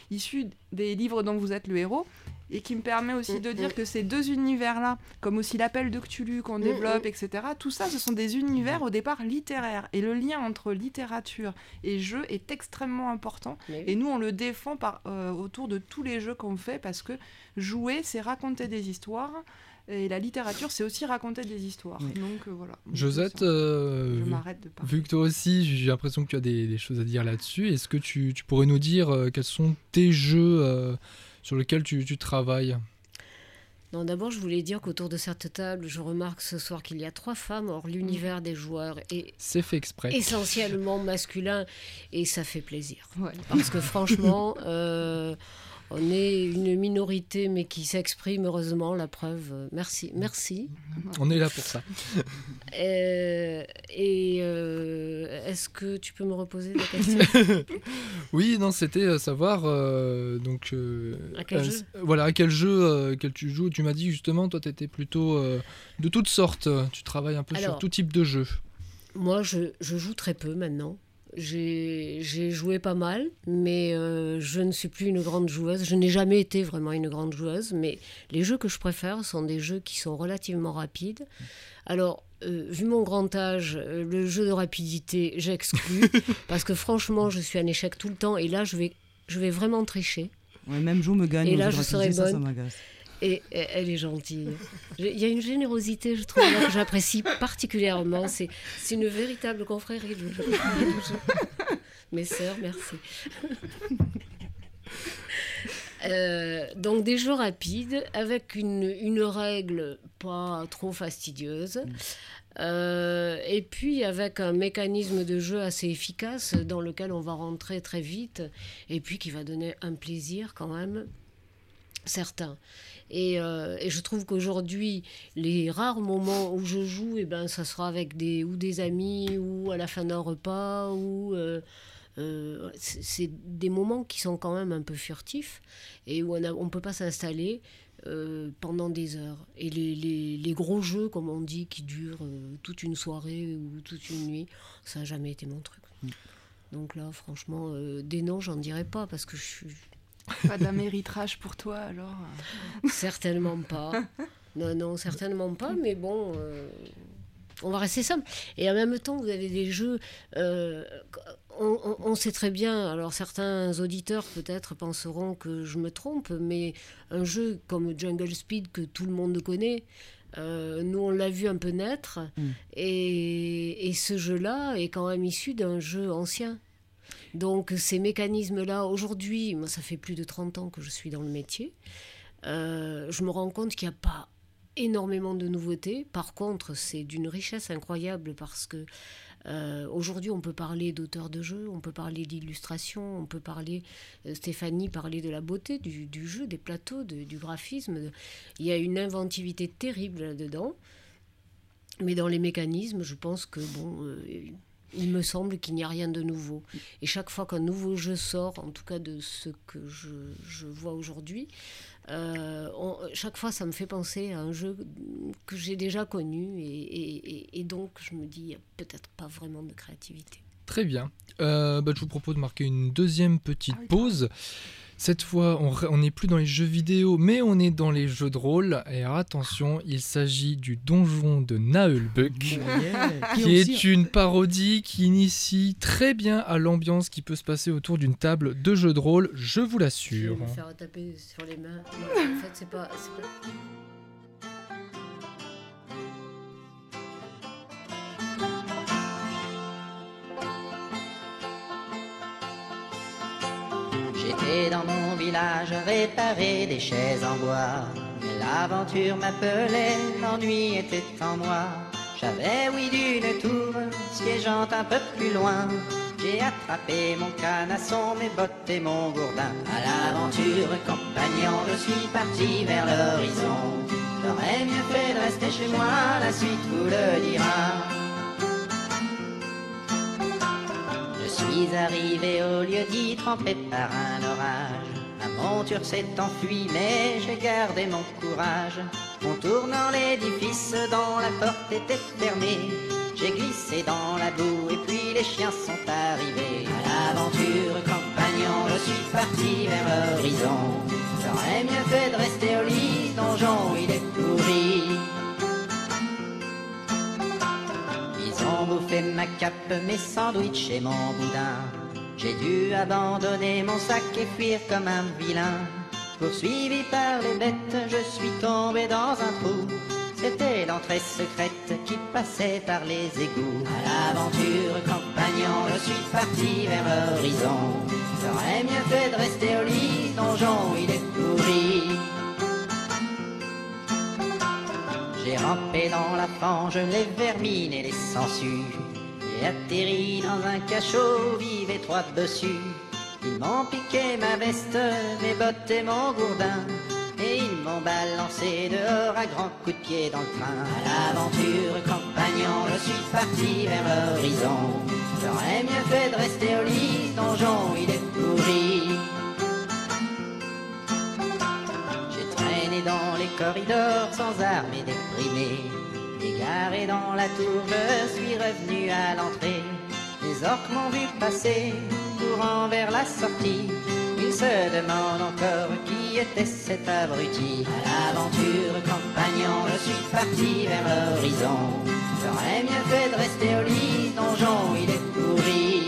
des livres dont vous êtes le héros. Et qui me permet aussi de dire que ces 2 univers-là, comme aussi l'appel de Cthulhu qu'on développe, etc., tout ça, ce sont des univers au départ littéraires. Et le lien entre littérature et jeu est extrêmement important. Et nous, on le défend autour de tous les jeux qu'on fait, parce que jouer, c'est raconter des histoires. Et la littérature, c'est aussi raconter des histoires. Oui. Donc voilà. Josette, je m'arrête de parler. Vu que toi aussi, j'ai l'impression que tu as des choses à dire là-dessus, est-ce que tu pourrais nous dire quels sont tes jeux sur lesquels tu travailles? Non, d'abord, je voulais dire qu'autour de cette table, je remarque ce soir qu'il y a 3 femmes. Or, l'univers des joueurs est c'est fait exprès. Essentiellement masculin, et ça fait plaisir. Ouais. Parce que franchement, on est une minorité, mais qui s'exprime, heureusement, la preuve. Merci. On est là pour ça. Est-ce que tu peux me reposer la question? Oui, non, c'était savoir donc à quel jeu voilà, à quel jeu tu joues. Tu m'as dit justement, toi, tu étais plutôt de toutes sortes. Tu travailles un peu sur tout type de jeu. Moi, je joue très peu maintenant. J'ai joué pas mal, mais je ne suis plus une grande joueuse. Je n'ai jamais été vraiment une grande joueuse, mais les jeux que je préfère sont des jeux qui sont relativement rapides. Alors, vu mon grand âge, le jeu de rapidité, j'exclus, parce que franchement, je suis un échec tout le temps, et là, je vais vraiment tricher. Ouais, même Jo me gagne. Et là, je serai bonne. Ça m'agace. Et elle est gentille. Il y a une générosité, je trouve, là, que j'apprécie particulièrement. C'est une véritable confrérie. Mes sœurs, merci. Donc des jeux rapides, avec une règle pas trop fastidieuse. Et puis avec un mécanisme de jeu assez efficace dans lequel on va rentrer très vite, et puis qui va donner un plaisir quand même certain. Et je trouve qu'aujourd'hui, les rares moments où je joue, ça sera avec des amis, ou à la fin d'un repas, ou c'est des moments qui sont quand même un peu furtifs, et où on ne peut pas s'installer. pendant des heures. Et les gros jeux, comme on dit, qui durent toute une soirée ou toute une nuit, ça n'a jamais été mon truc. Donc là, franchement, des noms, j'en dirais pas, parce que je suis... Pas d'améritrage pour toi, alors? Certainement pas. Non, certainement pas, mais bon... on va rester simple. Et en même temps, vous avez des jeux... on sait très bien, alors certains auditeurs peut-être penseront que je me trompe, mais un jeu comme Jungle Speed que tout le monde connaît, nous on l'a vu un peu naître, et ce jeu-là est quand même issu d'un jeu ancien. Donc ces mécanismes-là, aujourd'hui, moi ça fait plus de 30 ans que je suis dans le métier, je me rends compte qu'il n'y a pas énormément de nouveautés. Par contre, c'est d'une richesse incroyable parce que aujourd'hui, on peut parler d'auteur de jeu, on peut parler d'illustration, on peut parler... Stéphanie parlait de la beauté du jeu, des plateaux, du graphisme. Il y a une inventivité terrible là-dedans. Mais dans les mécanismes, je pense que, il me semble qu'il n'y a rien de nouveau. Et chaque fois qu'un nouveau jeu sort, en tout cas de ce que je vois aujourd'hui, chaque fois ça me fait penser à un jeu que j'ai déjà connu et donc je me dis il n'y a peut-être pas vraiment de créativité. Très bien, je vous propose de marquer une deuxième petite pause. Cette fois on n'est plus dans les jeux vidéo mais on est dans les jeux de rôle et attention, il s'agit du Donjon de Naheulbeuk qui est une parodie qui initie très bien à l'ambiance qui peut se passer autour d'une table de jeux de rôle, je vous l'assure. Je vais me faire taper sur les mains. Non, en fait c'est pas... J'étais dans mon village à réparer des chaises en bois. Mais l'aventure m'appelait, l'ennui était en moi. J'avais oui d'une tour, siégeant un peu plus loin. J'ai attrapé mon canasson, mes bottes et mon gourdin. À l'aventure, compagnon, je suis parti vers l'horizon. J'aurais mieux fait de rester chez moi, la suite vous le dira. Je suis arrivé au lieu dit trempé par un orage. Ma monture s'est enfuie mais j'ai gardé mon courage. Contournant l'édifice dont la porte était fermée, j'ai glissé dans la boue et puis les chiens sont arrivés. À l'aventure compagnon, je suis parti vers l'horizon. J'aurais mieux fait de rester au lit, donjon il est pourri. Ils ont bouffé ma cape, mes sandwichs et mon boudin. J'ai dû abandonner mon sac et fuir comme un vilain. Poursuivi par les bêtes, je suis tombé dans un trou. C'était l'entrée secrète qui passait par les égouts. À l'aventure, compagnon, je suis parti vers l'horizon. J'aurais mieux fait de rester au lit, donjon il est pourri. J'ai rampé dans la fange, les vermines et les sangsues. J'ai atterri dans un cachot, vive et trois bossus. Ils m'ont piqué ma veste, mes bottes et mon gourdin. Et ils m'ont balancé dehors à grands coups de pied dans le train. À l'aventure, compagnon, je suis parti vers l'horizon. J'aurais mieux fait de rester au lit, donjon il est pourri. Dans les corridors sans armes et déprimé, égaré dans la tour, je suis revenu à l'entrée. Les orques m'ont vu passer, courant vers la sortie. Ils se demandent encore qui était cet abruti. À l'aventure, compagnon, je suis parti vers l'horizon. J'aurais mieux fait de rester au lit, donjon il est pourri.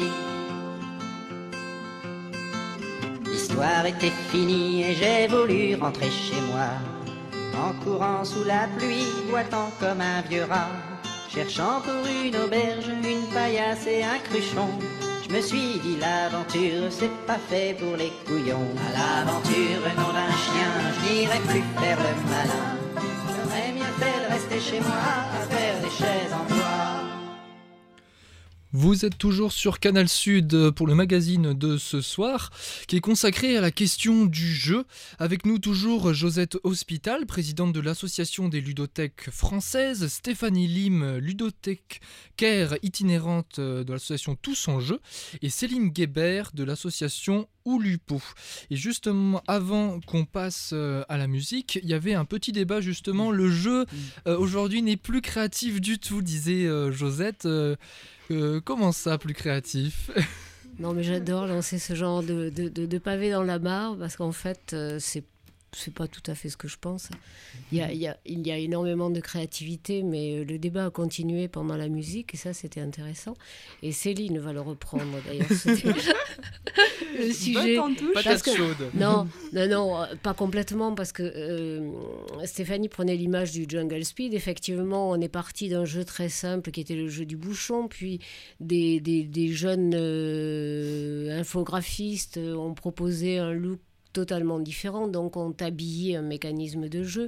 L'histoire était finie et j'ai voulu rentrer chez moi. En courant sous la pluie, boitant comme un vieux rat. Cherchant pour une auberge, une paillasse et un cruchon. Je me suis dit l'aventure, c'est pas fait pour les couillons. À l'aventure, nom d'un chien, je n'irai plus faire le malin. J'aurais mieux fait de rester chez moi, à faire des chaises en bois. Vous êtes toujours sur Canal Sud pour le magazine de ce soir qui est consacré à la question du jeu. Avec nous toujours Josette Hospital, présidente de l'association des ludothèques françaises, Stéphanie Lim, ludothécaire itinérante de l'association Tous en Jeu, et Céline Guébert de l'association Oulipo. Et justement, avant qu'on passe à la musique, il y avait un petit débat justement. Le jeu aujourd'hui n'est plus créatif du tout, disait Josette. Comment ça, plus créatif? Non, mais j'adore lancer ce genre de pavé dans la mare parce qu'en fait, c'est pas tout à fait ce que je pense. Il y a énormément de créativité, mais le débat a continué pendant la musique et ça, c'était intéressant. Et Céline va le reprendre d'ailleurs. C'était le sujet. Patate chaude. Non, pas complètement parce que Stéphanie prenait l'image du Jungle Speed. Effectivement, on est parti d'un jeu très simple qui était le jeu du bouchon, puis des jeunes infographistes ont proposé un look totalement différent, donc ont habillé un mécanisme de jeu,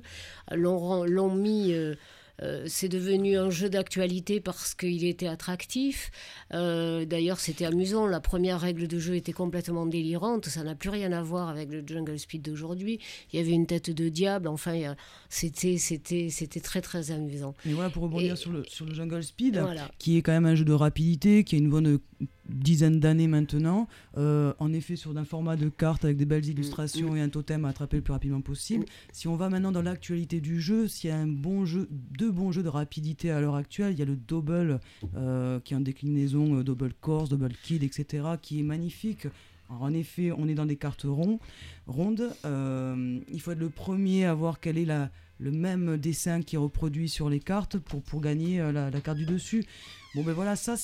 l'ont mis... c'est devenu un jeu d'actualité parce qu'il était attractif. D'ailleurs, c'était amusant. La première règle de jeu était complètement délirante. Ça n'a plus rien à voir avec le Jungle Speed d'aujourd'hui. Il y avait une tête de diable. Enfin, c'était très, très amusant. Mais voilà, pour rebondir sur le Jungle Speed, voilà, qui est quand même un jeu de rapidité, qui a une bonne dizaine d'années maintenant, en effet sur un format de carte avec des belles illustrations et un totem à attraper le plus rapidement possible. Si on va maintenant dans l'actualité du jeu, s'il y a deux bons jeux de rapidité à l'heure actuelle, il y a le Double qui est en déclinaison Double Course, Double Kid, etc., qui est magnifique. Alors, en effet, on est dans des cartes rondes. Il faut être le premier à voir quel est le même dessin qui est reproduit sur les cartes pour gagner la carte du dessus. Bon ben voilà, ça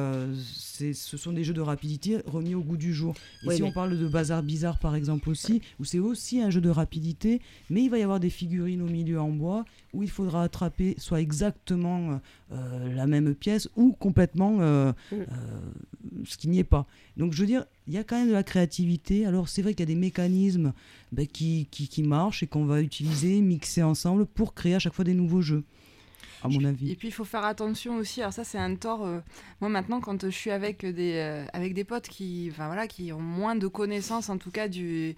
ce sont des jeux de rapidité remis au goût du jour. Ici on parle de Bazar Bizarre par exemple aussi, où c'est aussi un jeu de rapidité, mais il va y avoir des figurines au milieu en bois, où il faudra attraper soit exactement la même pièce, ou complètement ce qui n'y est pas. Donc je veux dire, il y a quand même de la créativité. Alors c'est vrai qu'il y a des mécanismes qui marchent et qu'on va utiliser, mixer ensemble pour créer à chaque fois des nouveaux jeux, à mon avis. Et puis il faut faire attention aussi, alors ça c'est un tort, moi maintenant quand je suis avec des potes qui ont moins de connaissances en tout cas des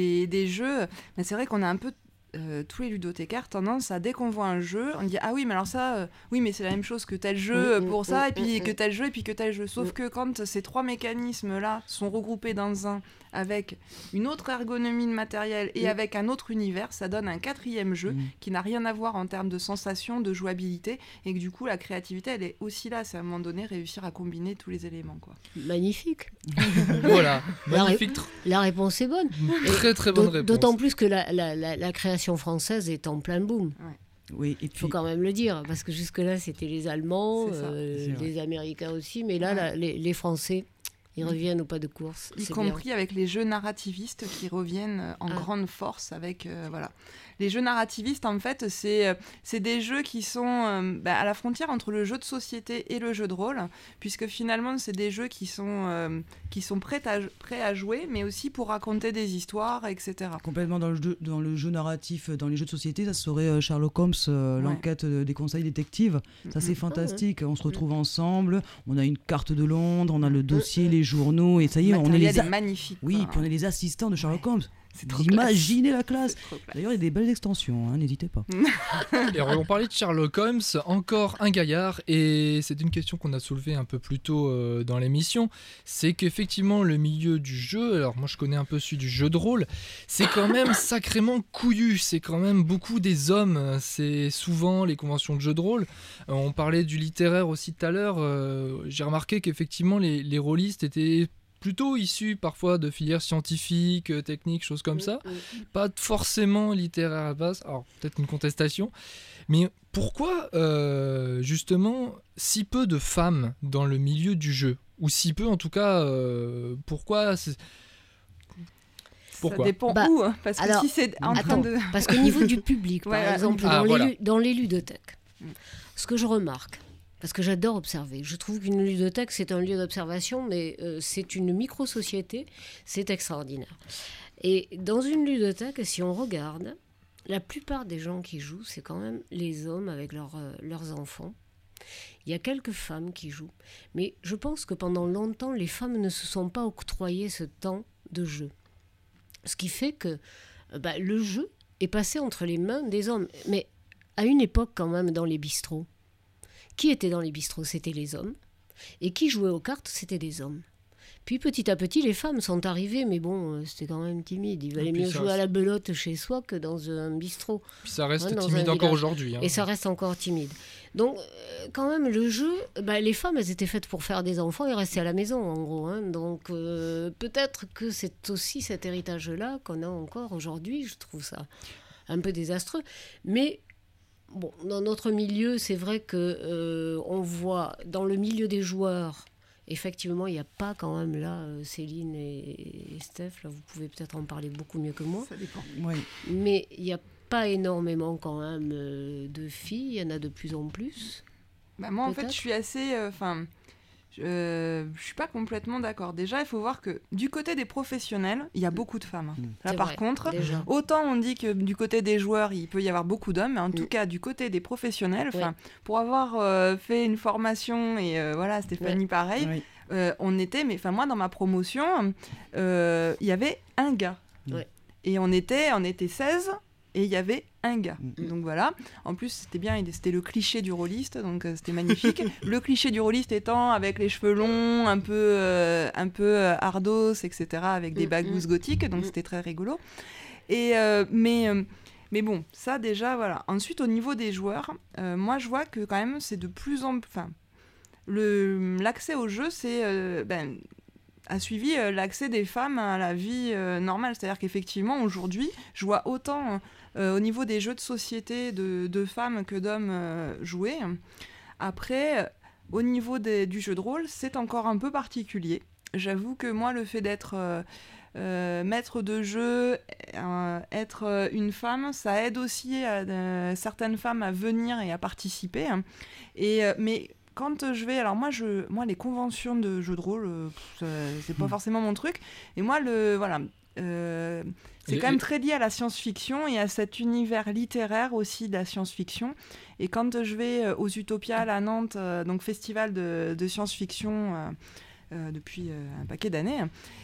jeux, mais c'est vrai qu'on a un peu tous les ludothécaires tendance à, dès qu'on voit un jeu, on dit ah oui mais alors ça oui mais c'est la même chose que tel jeu pour ça et puis que tel jeu et puis que tel jeu, sauf que quand ces trois mécanismes là sont regroupés dans un avec une autre ergonomie de matériel et avec un autre univers, ça donne un quatrième jeu qui n'a rien à voir en termes de sensation, de jouabilité, et que du coup la créativité elle est aussi là, c'est à un moment donné réussir à combiner tous les éléments quoi. Magnifique. Voilà, magnifique. La réponse est bonne. Très très bonne réponse. D'autant plus que la création française est en plein boom. Ouais. Oui, et puis... Il faut quand même le dire, parce que jusque-là c'était les Allemands, les Américains aussi, mais là les Français... Ils reviennent au pas de course. Y compris avec les jeux narrativistes qui reviennent en grande force avec... voilà. Les jeux narrativistes, en fait, c'est des jeux qui sont à la frontière entre le jeu de société et le jeu de rôle, puisque finalement, c'est des jeux qui sont prêts à jouer, mais aussi pour raconter des histoires, etc. Complètement dans le jeu narratif, dans les jeux de société, ça serait Sherlock Holmes, l'enquête des conseils détectives. Ça, c'est fantastique. On se retrouve ensemble, on a une carte de Londres, on a le dossier, les journaux, et ça y est, on est magnifique. Oui, puis on est les assistants de Sherlock Holmes. Imaginez la classe. D'ailleurs, il y a des belles extensions, n'hésitez pas. Et on parlait de Sherlock Holmes, encore un gaillard, et c'est une question qu'on a soulevée un peu plus tôt dans l'émission, c'est qu'effectivement le milieu du jeu, alors moi je connais un peu celui du jeu de rôle, c'est quand même sacrément couillu, c'est quand même beaucoup des hommes, c'est souvent les conventions de jeu de rôle. On parlait du littéraire aussi tout à l'heure, j'ai remarqué qu'effectivement les rôlistes étaient plutôt issus parfois de filières scientifiques, techniques, choses comme ça. Pas forcément littéraires à la base. Alors, peut-être une contestation. Mais pourquoi, justement, si peu de femmes dans le milieu du jeu? Ou si peu, en tout cas, pourquoi Ça dépend où, parce que si c'est en train de... Parce qu'au niveau du public, par exemple, dans les ludothèques, ce que je remarque, parce que j'adore observer. Je trouve qu'une ludothèque, c'est un lieu d'observation, mais c'est une micro-société, c'est extraordinaire. Et dans une ludothèque, si on regarde, la plupart des gens qui jouent, c'est quand même les hommes avec leurs enfants. Il y a quelques femmes qui jouent. Mais je pense que pendant longtemps, les femmes ne se sont pas octroyées ce temps de jeu. Ce qui fait que le jeu est passé entre les mains des hommes. Mais à une époque quand même, dans les bistrots, qui était dans les bistrots? C'était les hommes. Et qui jouait aux cartes? C'était des hommes. Puis petit à petit, les femmes sont arrivées, mais bon, c'était quand même timide. Il valait mieux jouer à la belote chez soi que dans un bistrot. Puis ça reste timide encore aujourd'hui. Et ça reste encore timide. Donc, quand même, le jeu, les femmes, elles étaient faites pour faire des enfants et rester à la maison, en gros. Donc, peut-être que c'est aussi cet héritage-là qu'on a encore aujourd'hui. Je trouve ça un peu désastreux. Mais... bon, dans notre milieu, c'est vrai que on voit dans le milieu des joueurs, effectivement, il n'y a pas quand même là, Céline et Steph, là, vous pouvez peut-être en parler beaucoup mieux que moi. Ça dépend. Oui. Mais il n'y a pas énormément quand même de filles, il y en a de plus en plus. Moi, en fait, je suis assez... je suis pas complètement d'accord. Déjà, il faut voir que du côté des professionnels, il y a beaucoup de femmes. Là, par contre, autant on dit que du côté des joueurs, il peut y avoir beaucoup d'hommes, mais en tout cas, du côté des professionnels, pour avoir fait une formation, et Stéphanie, pareil, on était... moi, dans ma promotion, il y avait un gars. Et on était 16... et il y avait un gars. Donc voilà. En plus, c'était bien, c'était le cliché du rôliste, donc c'était magnifique. Le cliché du rôliste étant avec les cheveux longs, un peu ardos, etc., avec des bagousses gothiques, donc c'était très rigolo. Et mais bon, ça déjà, voilà. Ensuite, au niveau des joueurs, moi je vois que quand même, c'est de plus en plus... l'accès au jeu, c'est... a suivi l'accès des femmes à la vie normale. C'est-à-dire qu'effectivement, aujourd'hui, je vois autant au niveau des jeux de société de femmes que d'hommes jouer. Après, au niveau du jeu de rôle, c'est encore un peu particulier. J'avoue que moi, le fait d'être maître de jeu, être une femme, ça aide aussi certaines femmes à venir et à participer. Mais... quand je vais... Alors moi, les conventions de jeux de rôle, c'est pas forcément mon truc. Et moi, c'est quand même très lié à la science-fiction et à cet univers littéraire aussi de la science-fiction. Et quand je vais aux Utopiales à Nantes, donc festival de science-fiction depuis un paquet d'années,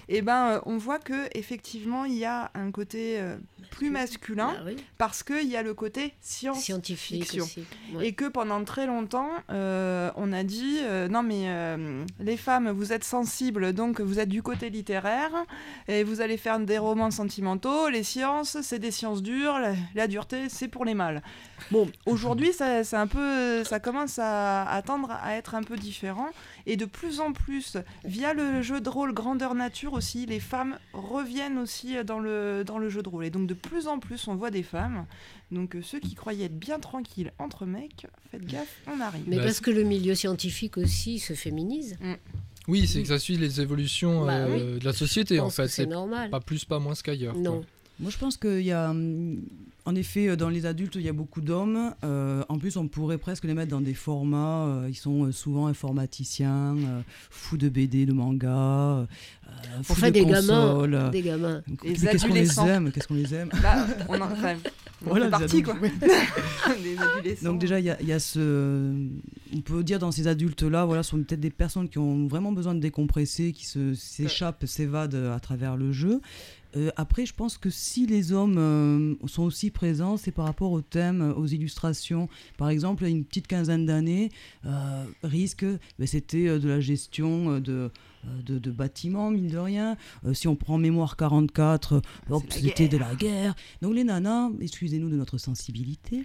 on voit qu'effectivement, il y a un côté plus masculin parce qu'il y a le côté science-fiction. Et que pendant très longtemps, on a dit non mais les femmes, vous êtes sensibles, donc vous êtes du côté littéraire et vous allez faire des romans sentimentaux, les sciences, c'est des sciences dures, la dureté, c'est pour les mâles. Bon, aujourd'hui, ça commence à tendre à être un peu différent. Et de plus en plus, via le jeu de rôle grandeur nature aussi, les femmes reviennent aussi dans le jeu de rôle. Et donc de plus en plus, on voit des femmes. Donc ceux qui croyaient être bien tranquilles entre mecs, faites gaffe, on arrive. Mais parce que le milieu scientifique aussi se féminise. Oui, c'est que ça suit les évolutions de la société, en fait. C'est normal. Pas plus, pas moins qu'ailleurs. Non. Quoi. Moi, je pense qu'il y a... En effet, dans les adultes, il y a beaucoup d'hommes. En plus, on pourrait presque les mettre dans des formats. Ils sont souvent informaticiens, fous de BD, de manga, fous de console. Des gamins. Qu'est-ce qu'on les aime On en fait partie, quoi. Des adolescents. Donc déjà, il y a ce... On peut dire dans ces adultes-là, sont peut-être des personnes qui ont vraiment besoin de décompresser, qui s'échappent, s'évadent à travers le jeu. Après, je pense que si les hommes sont aussi présents, c'est par rapport aux thèmes, aux illustrations. Par exemple, il y a une petite quinzaine d'années, Risque, c'était de la gestion de bâtiments, mine de rien. Si on prend Mémoire 44, c'était de la guerre. Donc les nanas, excusez-nous de notre sensibilité,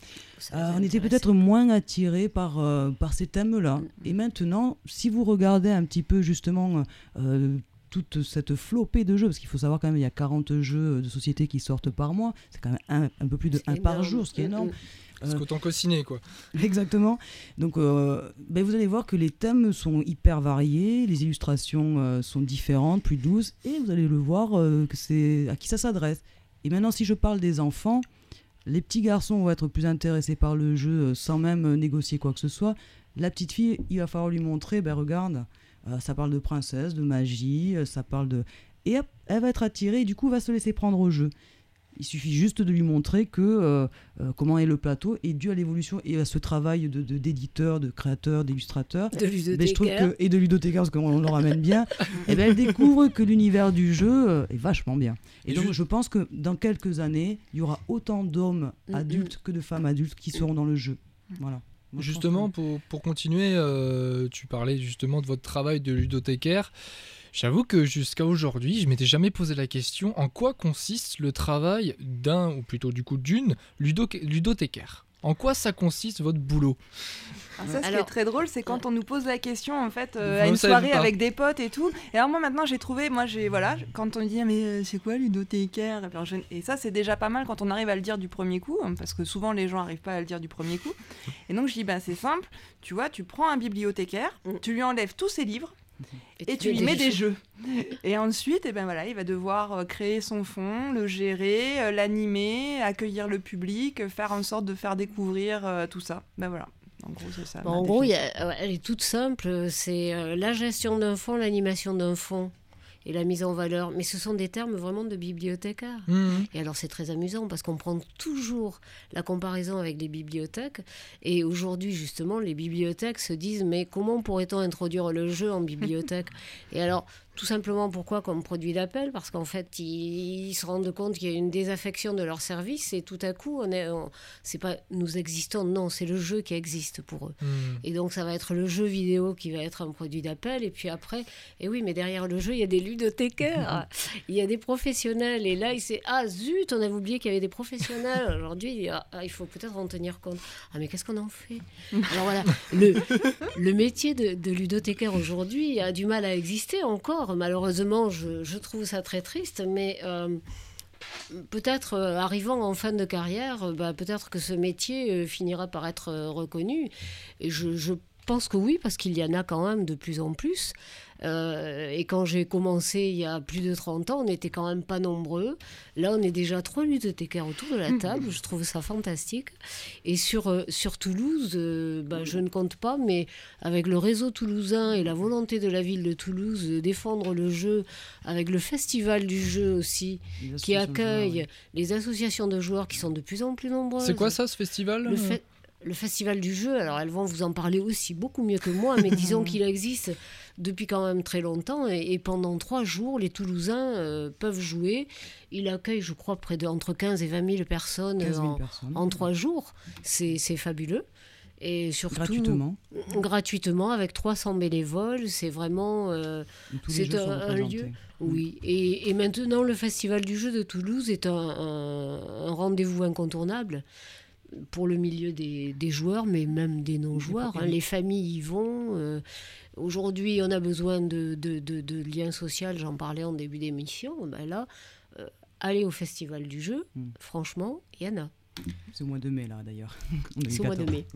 on était peut-être moins attirés par ces thèmes-là. Et maintenant, si vous regardez un petit peu justement... toute cette flopée de jeux, parce qu'il faut savoir quand même il y a 40 jeux de société qui sortent par mois, c'est quand même un peu plus de 1 par jour, ce qui est énorme. C'est autant qu'au ciné, quoi. Exactement. Donc vous allez voir que les thèmes sont hyper variés, les illustrations sont différentes, plus douces, et vous allez le voir que c'est à qui ça s'adresse. Et maintenant, si je parle des enfants, les petits garçons vont être plus intéressés par le jeu sans même négocier quoi que ce soit. La petite fille, il va falloir lui montrer, regarde, ça parle de princesse, de magie, ça parle de... Et hop, elle va être attirée et du coup va se laisser prendre au jeu. Il suffit juste de lui montrer que comment est le plateau et dû à l'évolution et à ce travail d'éditeur, de créateur, d'illustrateur, de ludothécaire. Je trouve et de ludothécaire parce qu'on le ramène bien, et elle découvre que l'univers du jeu est vachement bien. Et donc je pense que dans quelques années, il y aura autant d'hommes adultes que de femmes adultes qui seront dans le jeu. Voilà. Moi, justement, pour continuer, tu parlais justement de votre travail de ludothécaire. J'avoue que jusqu'à aujourd'hui, je m'étais jamais posé la question en quoi consiste le travail d'un, ou plutôt du coup d'une, ludothécaire. En quoi ça consiste votre boulot? Ça, ce qui est très drôle, c'est quand on nous pose la question en fait à une soirée avec des potes et tout. Et alors moi maintenant j'ai trouvé, quand on dit mais c'est quoi ludothécaire, et ça c'est déjà pas mal quand on arrive à le dire du premier coup, parce que souvent les gens n'arrivent pas à le dire du premier coup. Et donc je dis c'est simple, tu vois, tu prends un bibliothécaire, tu lui enlèves tous ses livres. Et tu lui mets des jeux. Et ensuite, il va devoir créer son fond, le gérer, l'animer, accueillir le public, faire en sorte de faire découvrir tout ça. Voilà. En gros, c'est ça. En gros, elle est toute simple. C'est la gestion d'un fond, l'animation d'un fond et la mise en valeur. Mais ce sont des termes vraiment de bibliothécaire. Et alors, c'est très amusant parce qu'on prend toujours la comparaison avec les bibliothèques. Et aujourd'hui, justement, les bibliothèques se disent « Mais comment pourrait-on introduire le jeu en bibliothèque ?» Et alors, tout simplement, pourquoi comme produit d'appel? Parce qu'en fait, ils se rendent compte qu'il y a une désaffection de leur service et tout à coup, c'est pas nous existons, non, c'est le jeu qui existe pour eux. Et donc, ça va être le jeu vidéo qui va être un produit d'appel. Et puis après, oui, mais derrière le jeu, il y a des ludothécaires, il y a des professionnels. Et là, zut, on avait oublié qu'il y avait des professionnels. Aujourd'hui, il faut peut-être en tenir compte. Mais qu'est-ce qu'on en fait? Alors voilà, le métier de ludothécaire aujourd'hui a du mal à exister encore. Malheureusement, je trouve ça très triste, mais peut-être arrivant en fin de carrière, peut-être que ce métier finira par être reconnu. Et je pense que oui, parce qu'il y en a quand même de plus en plus. Et quand j'ai commencé il y a plus de 30 ans, on n'était quand même pas nombreux. Là, on est déjà 3 ludothécaires autour de la table. Je trouve ça fantastique. Et sur Toulouse, je ne compte pas, mais avec le réseau toulousain et la volonté de la ville de Toulouse de défendre le jeu, avec le festival du jeu aussi, qui accueille les associations de joueurs qui sont de plus en plus nombreuses. C'est quoi ça, ce festival ? Le festival du jeu, alors elles vont vous en parler aussi beaucoup mieux que moi, mais disons qu'il existe depuis quand même très longtemps et pendant 3 jours, les Toulousains peuvent jouer. Il accueille, je crois, entre 15 et 20 000 personnes, en 3 jours. C'est fabuleux. Et surtout, gratuitement, avec 300 bénévoles, c'est vraiment c'est un lieu. Oui, et maintenant, le festival du jeu de Toulouse est un rendez-vous incontournable pour le milieu des joueurs, mais même des non-joueurs. Les familles y vont. Aujourd'hui, on a besoin de liens sociaux, j'en parlais en début d'émission. Là, aller au festival du jeu, franchement, il y en a. C'est au mois de mai, là, d'ailleurs. C'est au mois de mai,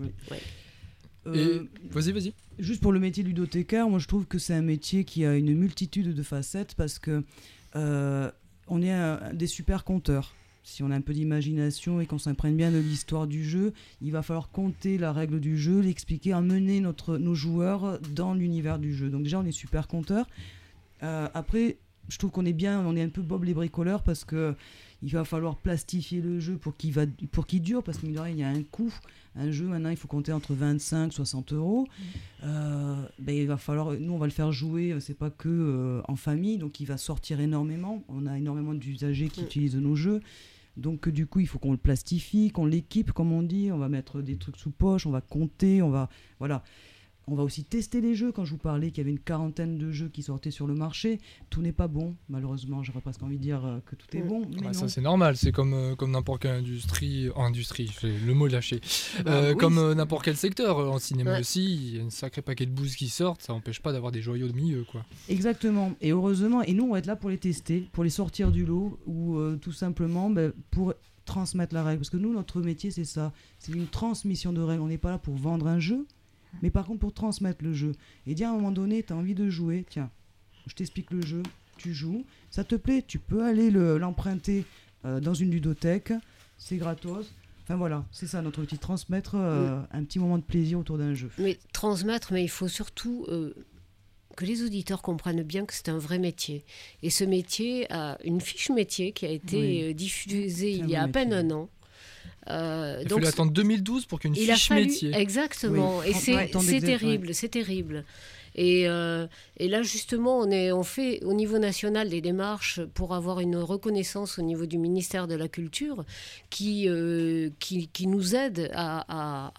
Vas-y. Juste pour le métier de ludothécaire, moi je trouve que c'est un métier qui a une multitude de facettes parce que on est des super conteurs. Si on a un peu d'imagination et qu'on s'imprègne bien de l'histoire du jeu, il va falloir compter la règle du jeu, l'expliquer, emmener nos joueurs dans l'univers du jeu. Donc déjà, on est super conteurs. Après, je trouve qu'on est un peu Bob les bricoleurs parce que il va falloir plastifier le jeu pour qu'il dure, parce qu'il y a un coût. Un jeu, maintenant, il faut compter entre 25 et 60 euros. Il va falloir, nous, on va le faire jouer, c'est pas que en famille, donc il va sortir énormément. On a énormément d'usagers qui utilisent nos jeux. Donc du coup, il faut qu'on le plastifie, qu'on l'équipe, comme on dit. On va mettre des trucs sous poche, on va compter, voilà. On va aussi tester les jeux. Quand je vous parlais qu'il y avait une 40aine de jeux qui sortaient sur le marché, tout n'est pas bon. Malheureusement, j'aurais presque envie de dire que tout est bon. Mais ça, c'est normal. C'est comme n'importe quelle industrie, le mot lâché. Comme n'importe quel secteur. En cinéma aussi, il y a un sacré paquet de bouses qui sortent. Ça n'empêche pas d'avoir des joyaux de milieu, quoi. Exactement. Et heureusement, et nous, on va être là pour les tester, pour les sortir du lot, ou tout simplement pour transmettre la règle. Parce que nous, notre métier, c'est ça. C'est une transmission de règles. On n'est pas là pour vendre un jeu. Mais par contre, pour transmettre le jeu. Et dire à un moment donné, tu as envie de jouer, tiens, je t'explique le jeu, tu joues, ça te plaît, tu peux aller l'emprunter dans une ludothèque, c'est gratos. Enfin voilà, c'est ça notre outil, transmettre un petit moment de plaisir autour d'un jeu. Mais transmettre, mais il faut surtout que les auditeurs comprennent bien que c'est un vrai métier. Et ce métier a une fiche métier qui a été diffusée il y a à peine un an. Il a fallu attendre 2012 pour qu'une fiche métier. Exactement. Et c'est terrible, c'est terrible. Et là, justement, on fait au niveau national des démarches pour avoir une reconnaissance au niveau du ministère de la Culture qui nous aide à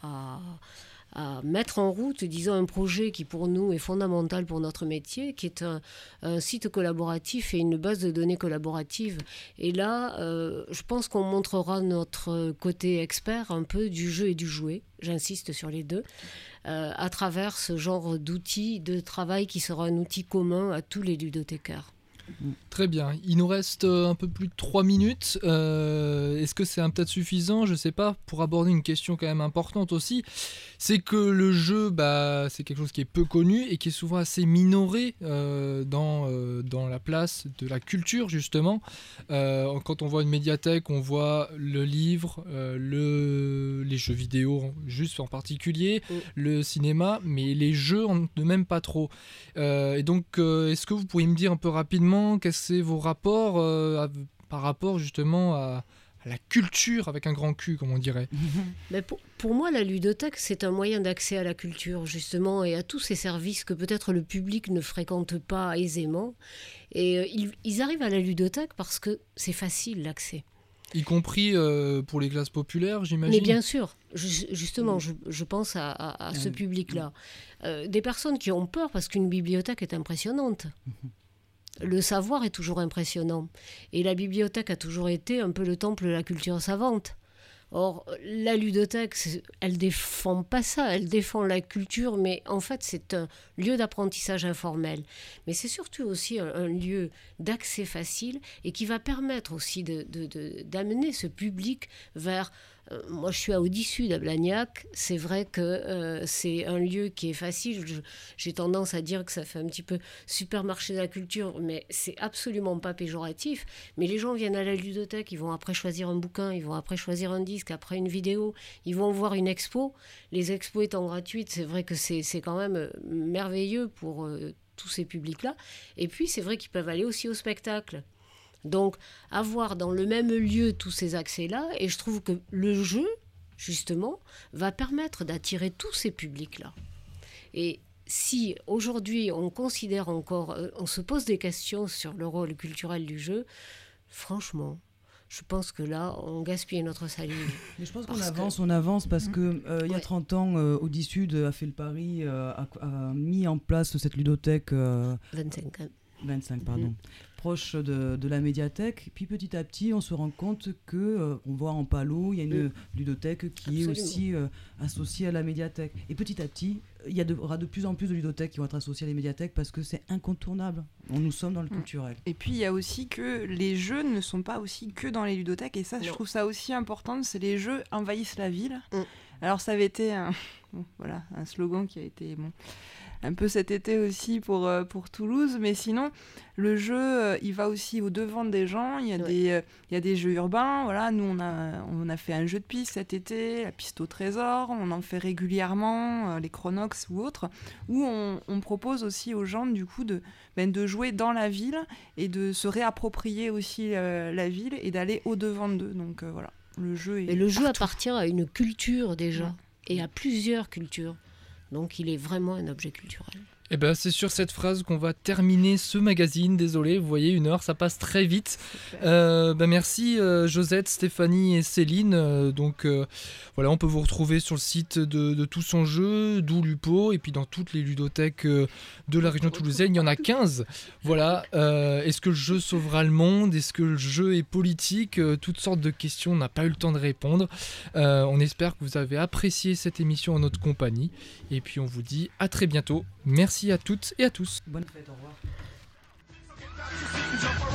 mettre en route, disons, un projet qui pour nous est fondamental pour notre métier, qui est un site collaboratif et une base de données collaborative. Et là, je pense qu'on montrera notre côté expert un peu du jeu et du jouet, j'insiste sur les deux, à travers ce genre d'outil de travail qui sera un outil commun à tous les ludothécaires. Très bien, il nous reste un peu plus de 3 minutes. Est-ce que c'est peut-être suffisant? Je ne sais pas, pour aborder une question quand même importante aussi. C'est que le jeu, c'est quelque chose qui est peu connu et qui est souvent assez minoré dans la place de la culture, justement. Quand on voit une médiathèque, on voit le livre, les jeux vidéo juste en particulier, le cinéma, mais les jeux ne même pas trop. Et donc, est-ce que vous pourriez me dire un peu rapidement quels sont vos rapports par rapport justement à la culture avec un grand Q, comme on dirait? Mais pour moi, la ludothèque, c'est un moyen d'accès à la culture, justement, et à tous ces services que peut-être le public ne fréquente pas aisément. Et ils arrivent à la ludothèque parce que c'est facile l'accès. Y compris pour les classes populaires, j'imagine. Mais bien sûr, justement, je pense à ce public-là. Des personnes qui ont peur parce qu'une bibliothèque est impressionnante. Le savoir est toujours impressionnant. Et la bibliothèque a toujours été un peu le temple de la culture savante. Or, la ludothèque, elle défend pas ça, elle défend la culture, mais en fait, c'est un lieu d'apprentissage informel. Mais c'est surtout aussi un lieu d'accès facile et qui va permettre aussi d'amener ce public vers... Moi, je suis à Audisud, à Blagnac. C'est vrai que c'est un lieu qui est facile. J'ai tendance à dire que ça fait un petit peu supermarché de la culture, mais c'est absolument pas péjoratif. Mais les gens viennent à la ludothèque, ils vont après choisir un bouquin, ils vont après choisir un disque, après une vidéo, ils vont voir une expo. Les expos étant gratuites, c'est vrai que c'est quand même merveilleux pour tous ces publics-là. Et puis, c'est vrai qu'ils peuvent aller aussi au spectacle. Donc, avoir dans le même lieu tous ces accès-là, et je trouve que le jeu, justement, va permettre d'attirer tous ces publics-là. Et si aujourd'hui on considère encore, on se pose des questions sur le rôle culturel du jeu, franchement, je pense que là, on gaspille notre salive. Mais je pense qu'on avance parce que il y a 30 ans, Audisud a fait le pari, a mis en place cette ludothèque... 25, pardon. Proche de la médiathèque. Puis petit à petit, on se rend compte que on voit en Palot, il y a une ludothèque qui est aussi associée à la médiathèque. Et petit à petit, il y aura de plus en plus de ludothèques qui vont être associées à la médiathèque parce que c'est incontournable. Nous sommes dans le culturel. Et puis, il y a aussi que les jeux ne sont pas aussi que dans les ludothèques. Et ça, je trouve ça aussi important. C'est les jeux envahissent la ville. Alors, ça avait été un slogan qui a été... un peu cet été aussi pour Toulouse, mais sinon le jeu il va aussi au devant des gens. Il y a des jeux urbains, voilà. Nous on a fait un jeu de piste cet été, la piste au trésor, on en fait régulièrement, les Chronox ou autres, où on propose aussi aux gens du coup de jouer dans la ville et de se réapproprier aussi la ville et d'aller au devant d'eux. Donc voilà, le jeu appartient à une culture déjà, et à plusieurs cultures. Donc il est vraiment un objet culturel. Et c'est sur cette phrase qu'on va terminer ce magazine. Désolé, vous voyez, 1 heure, ça passe très vite. Merci Josette, Stéphanie et Céline. Voilà, on peut vous retrouver sur le site de Tout son jeu, d'où Lupo, et puis dans toutes les ludothèques de la région toulousaine. Il y en a 15. Voilà. Est-ce que le jeu sauvera le monde? Est-ce que le jeu est politique? Toutes sortes de questions, on n'a pas eu le temps de répondre. On espère que vous avez apprécié cette émission en notre compagnie. Et puis on vous dit à très bientôt. Merci à toutes et à tous. Bonne fête, au revoir.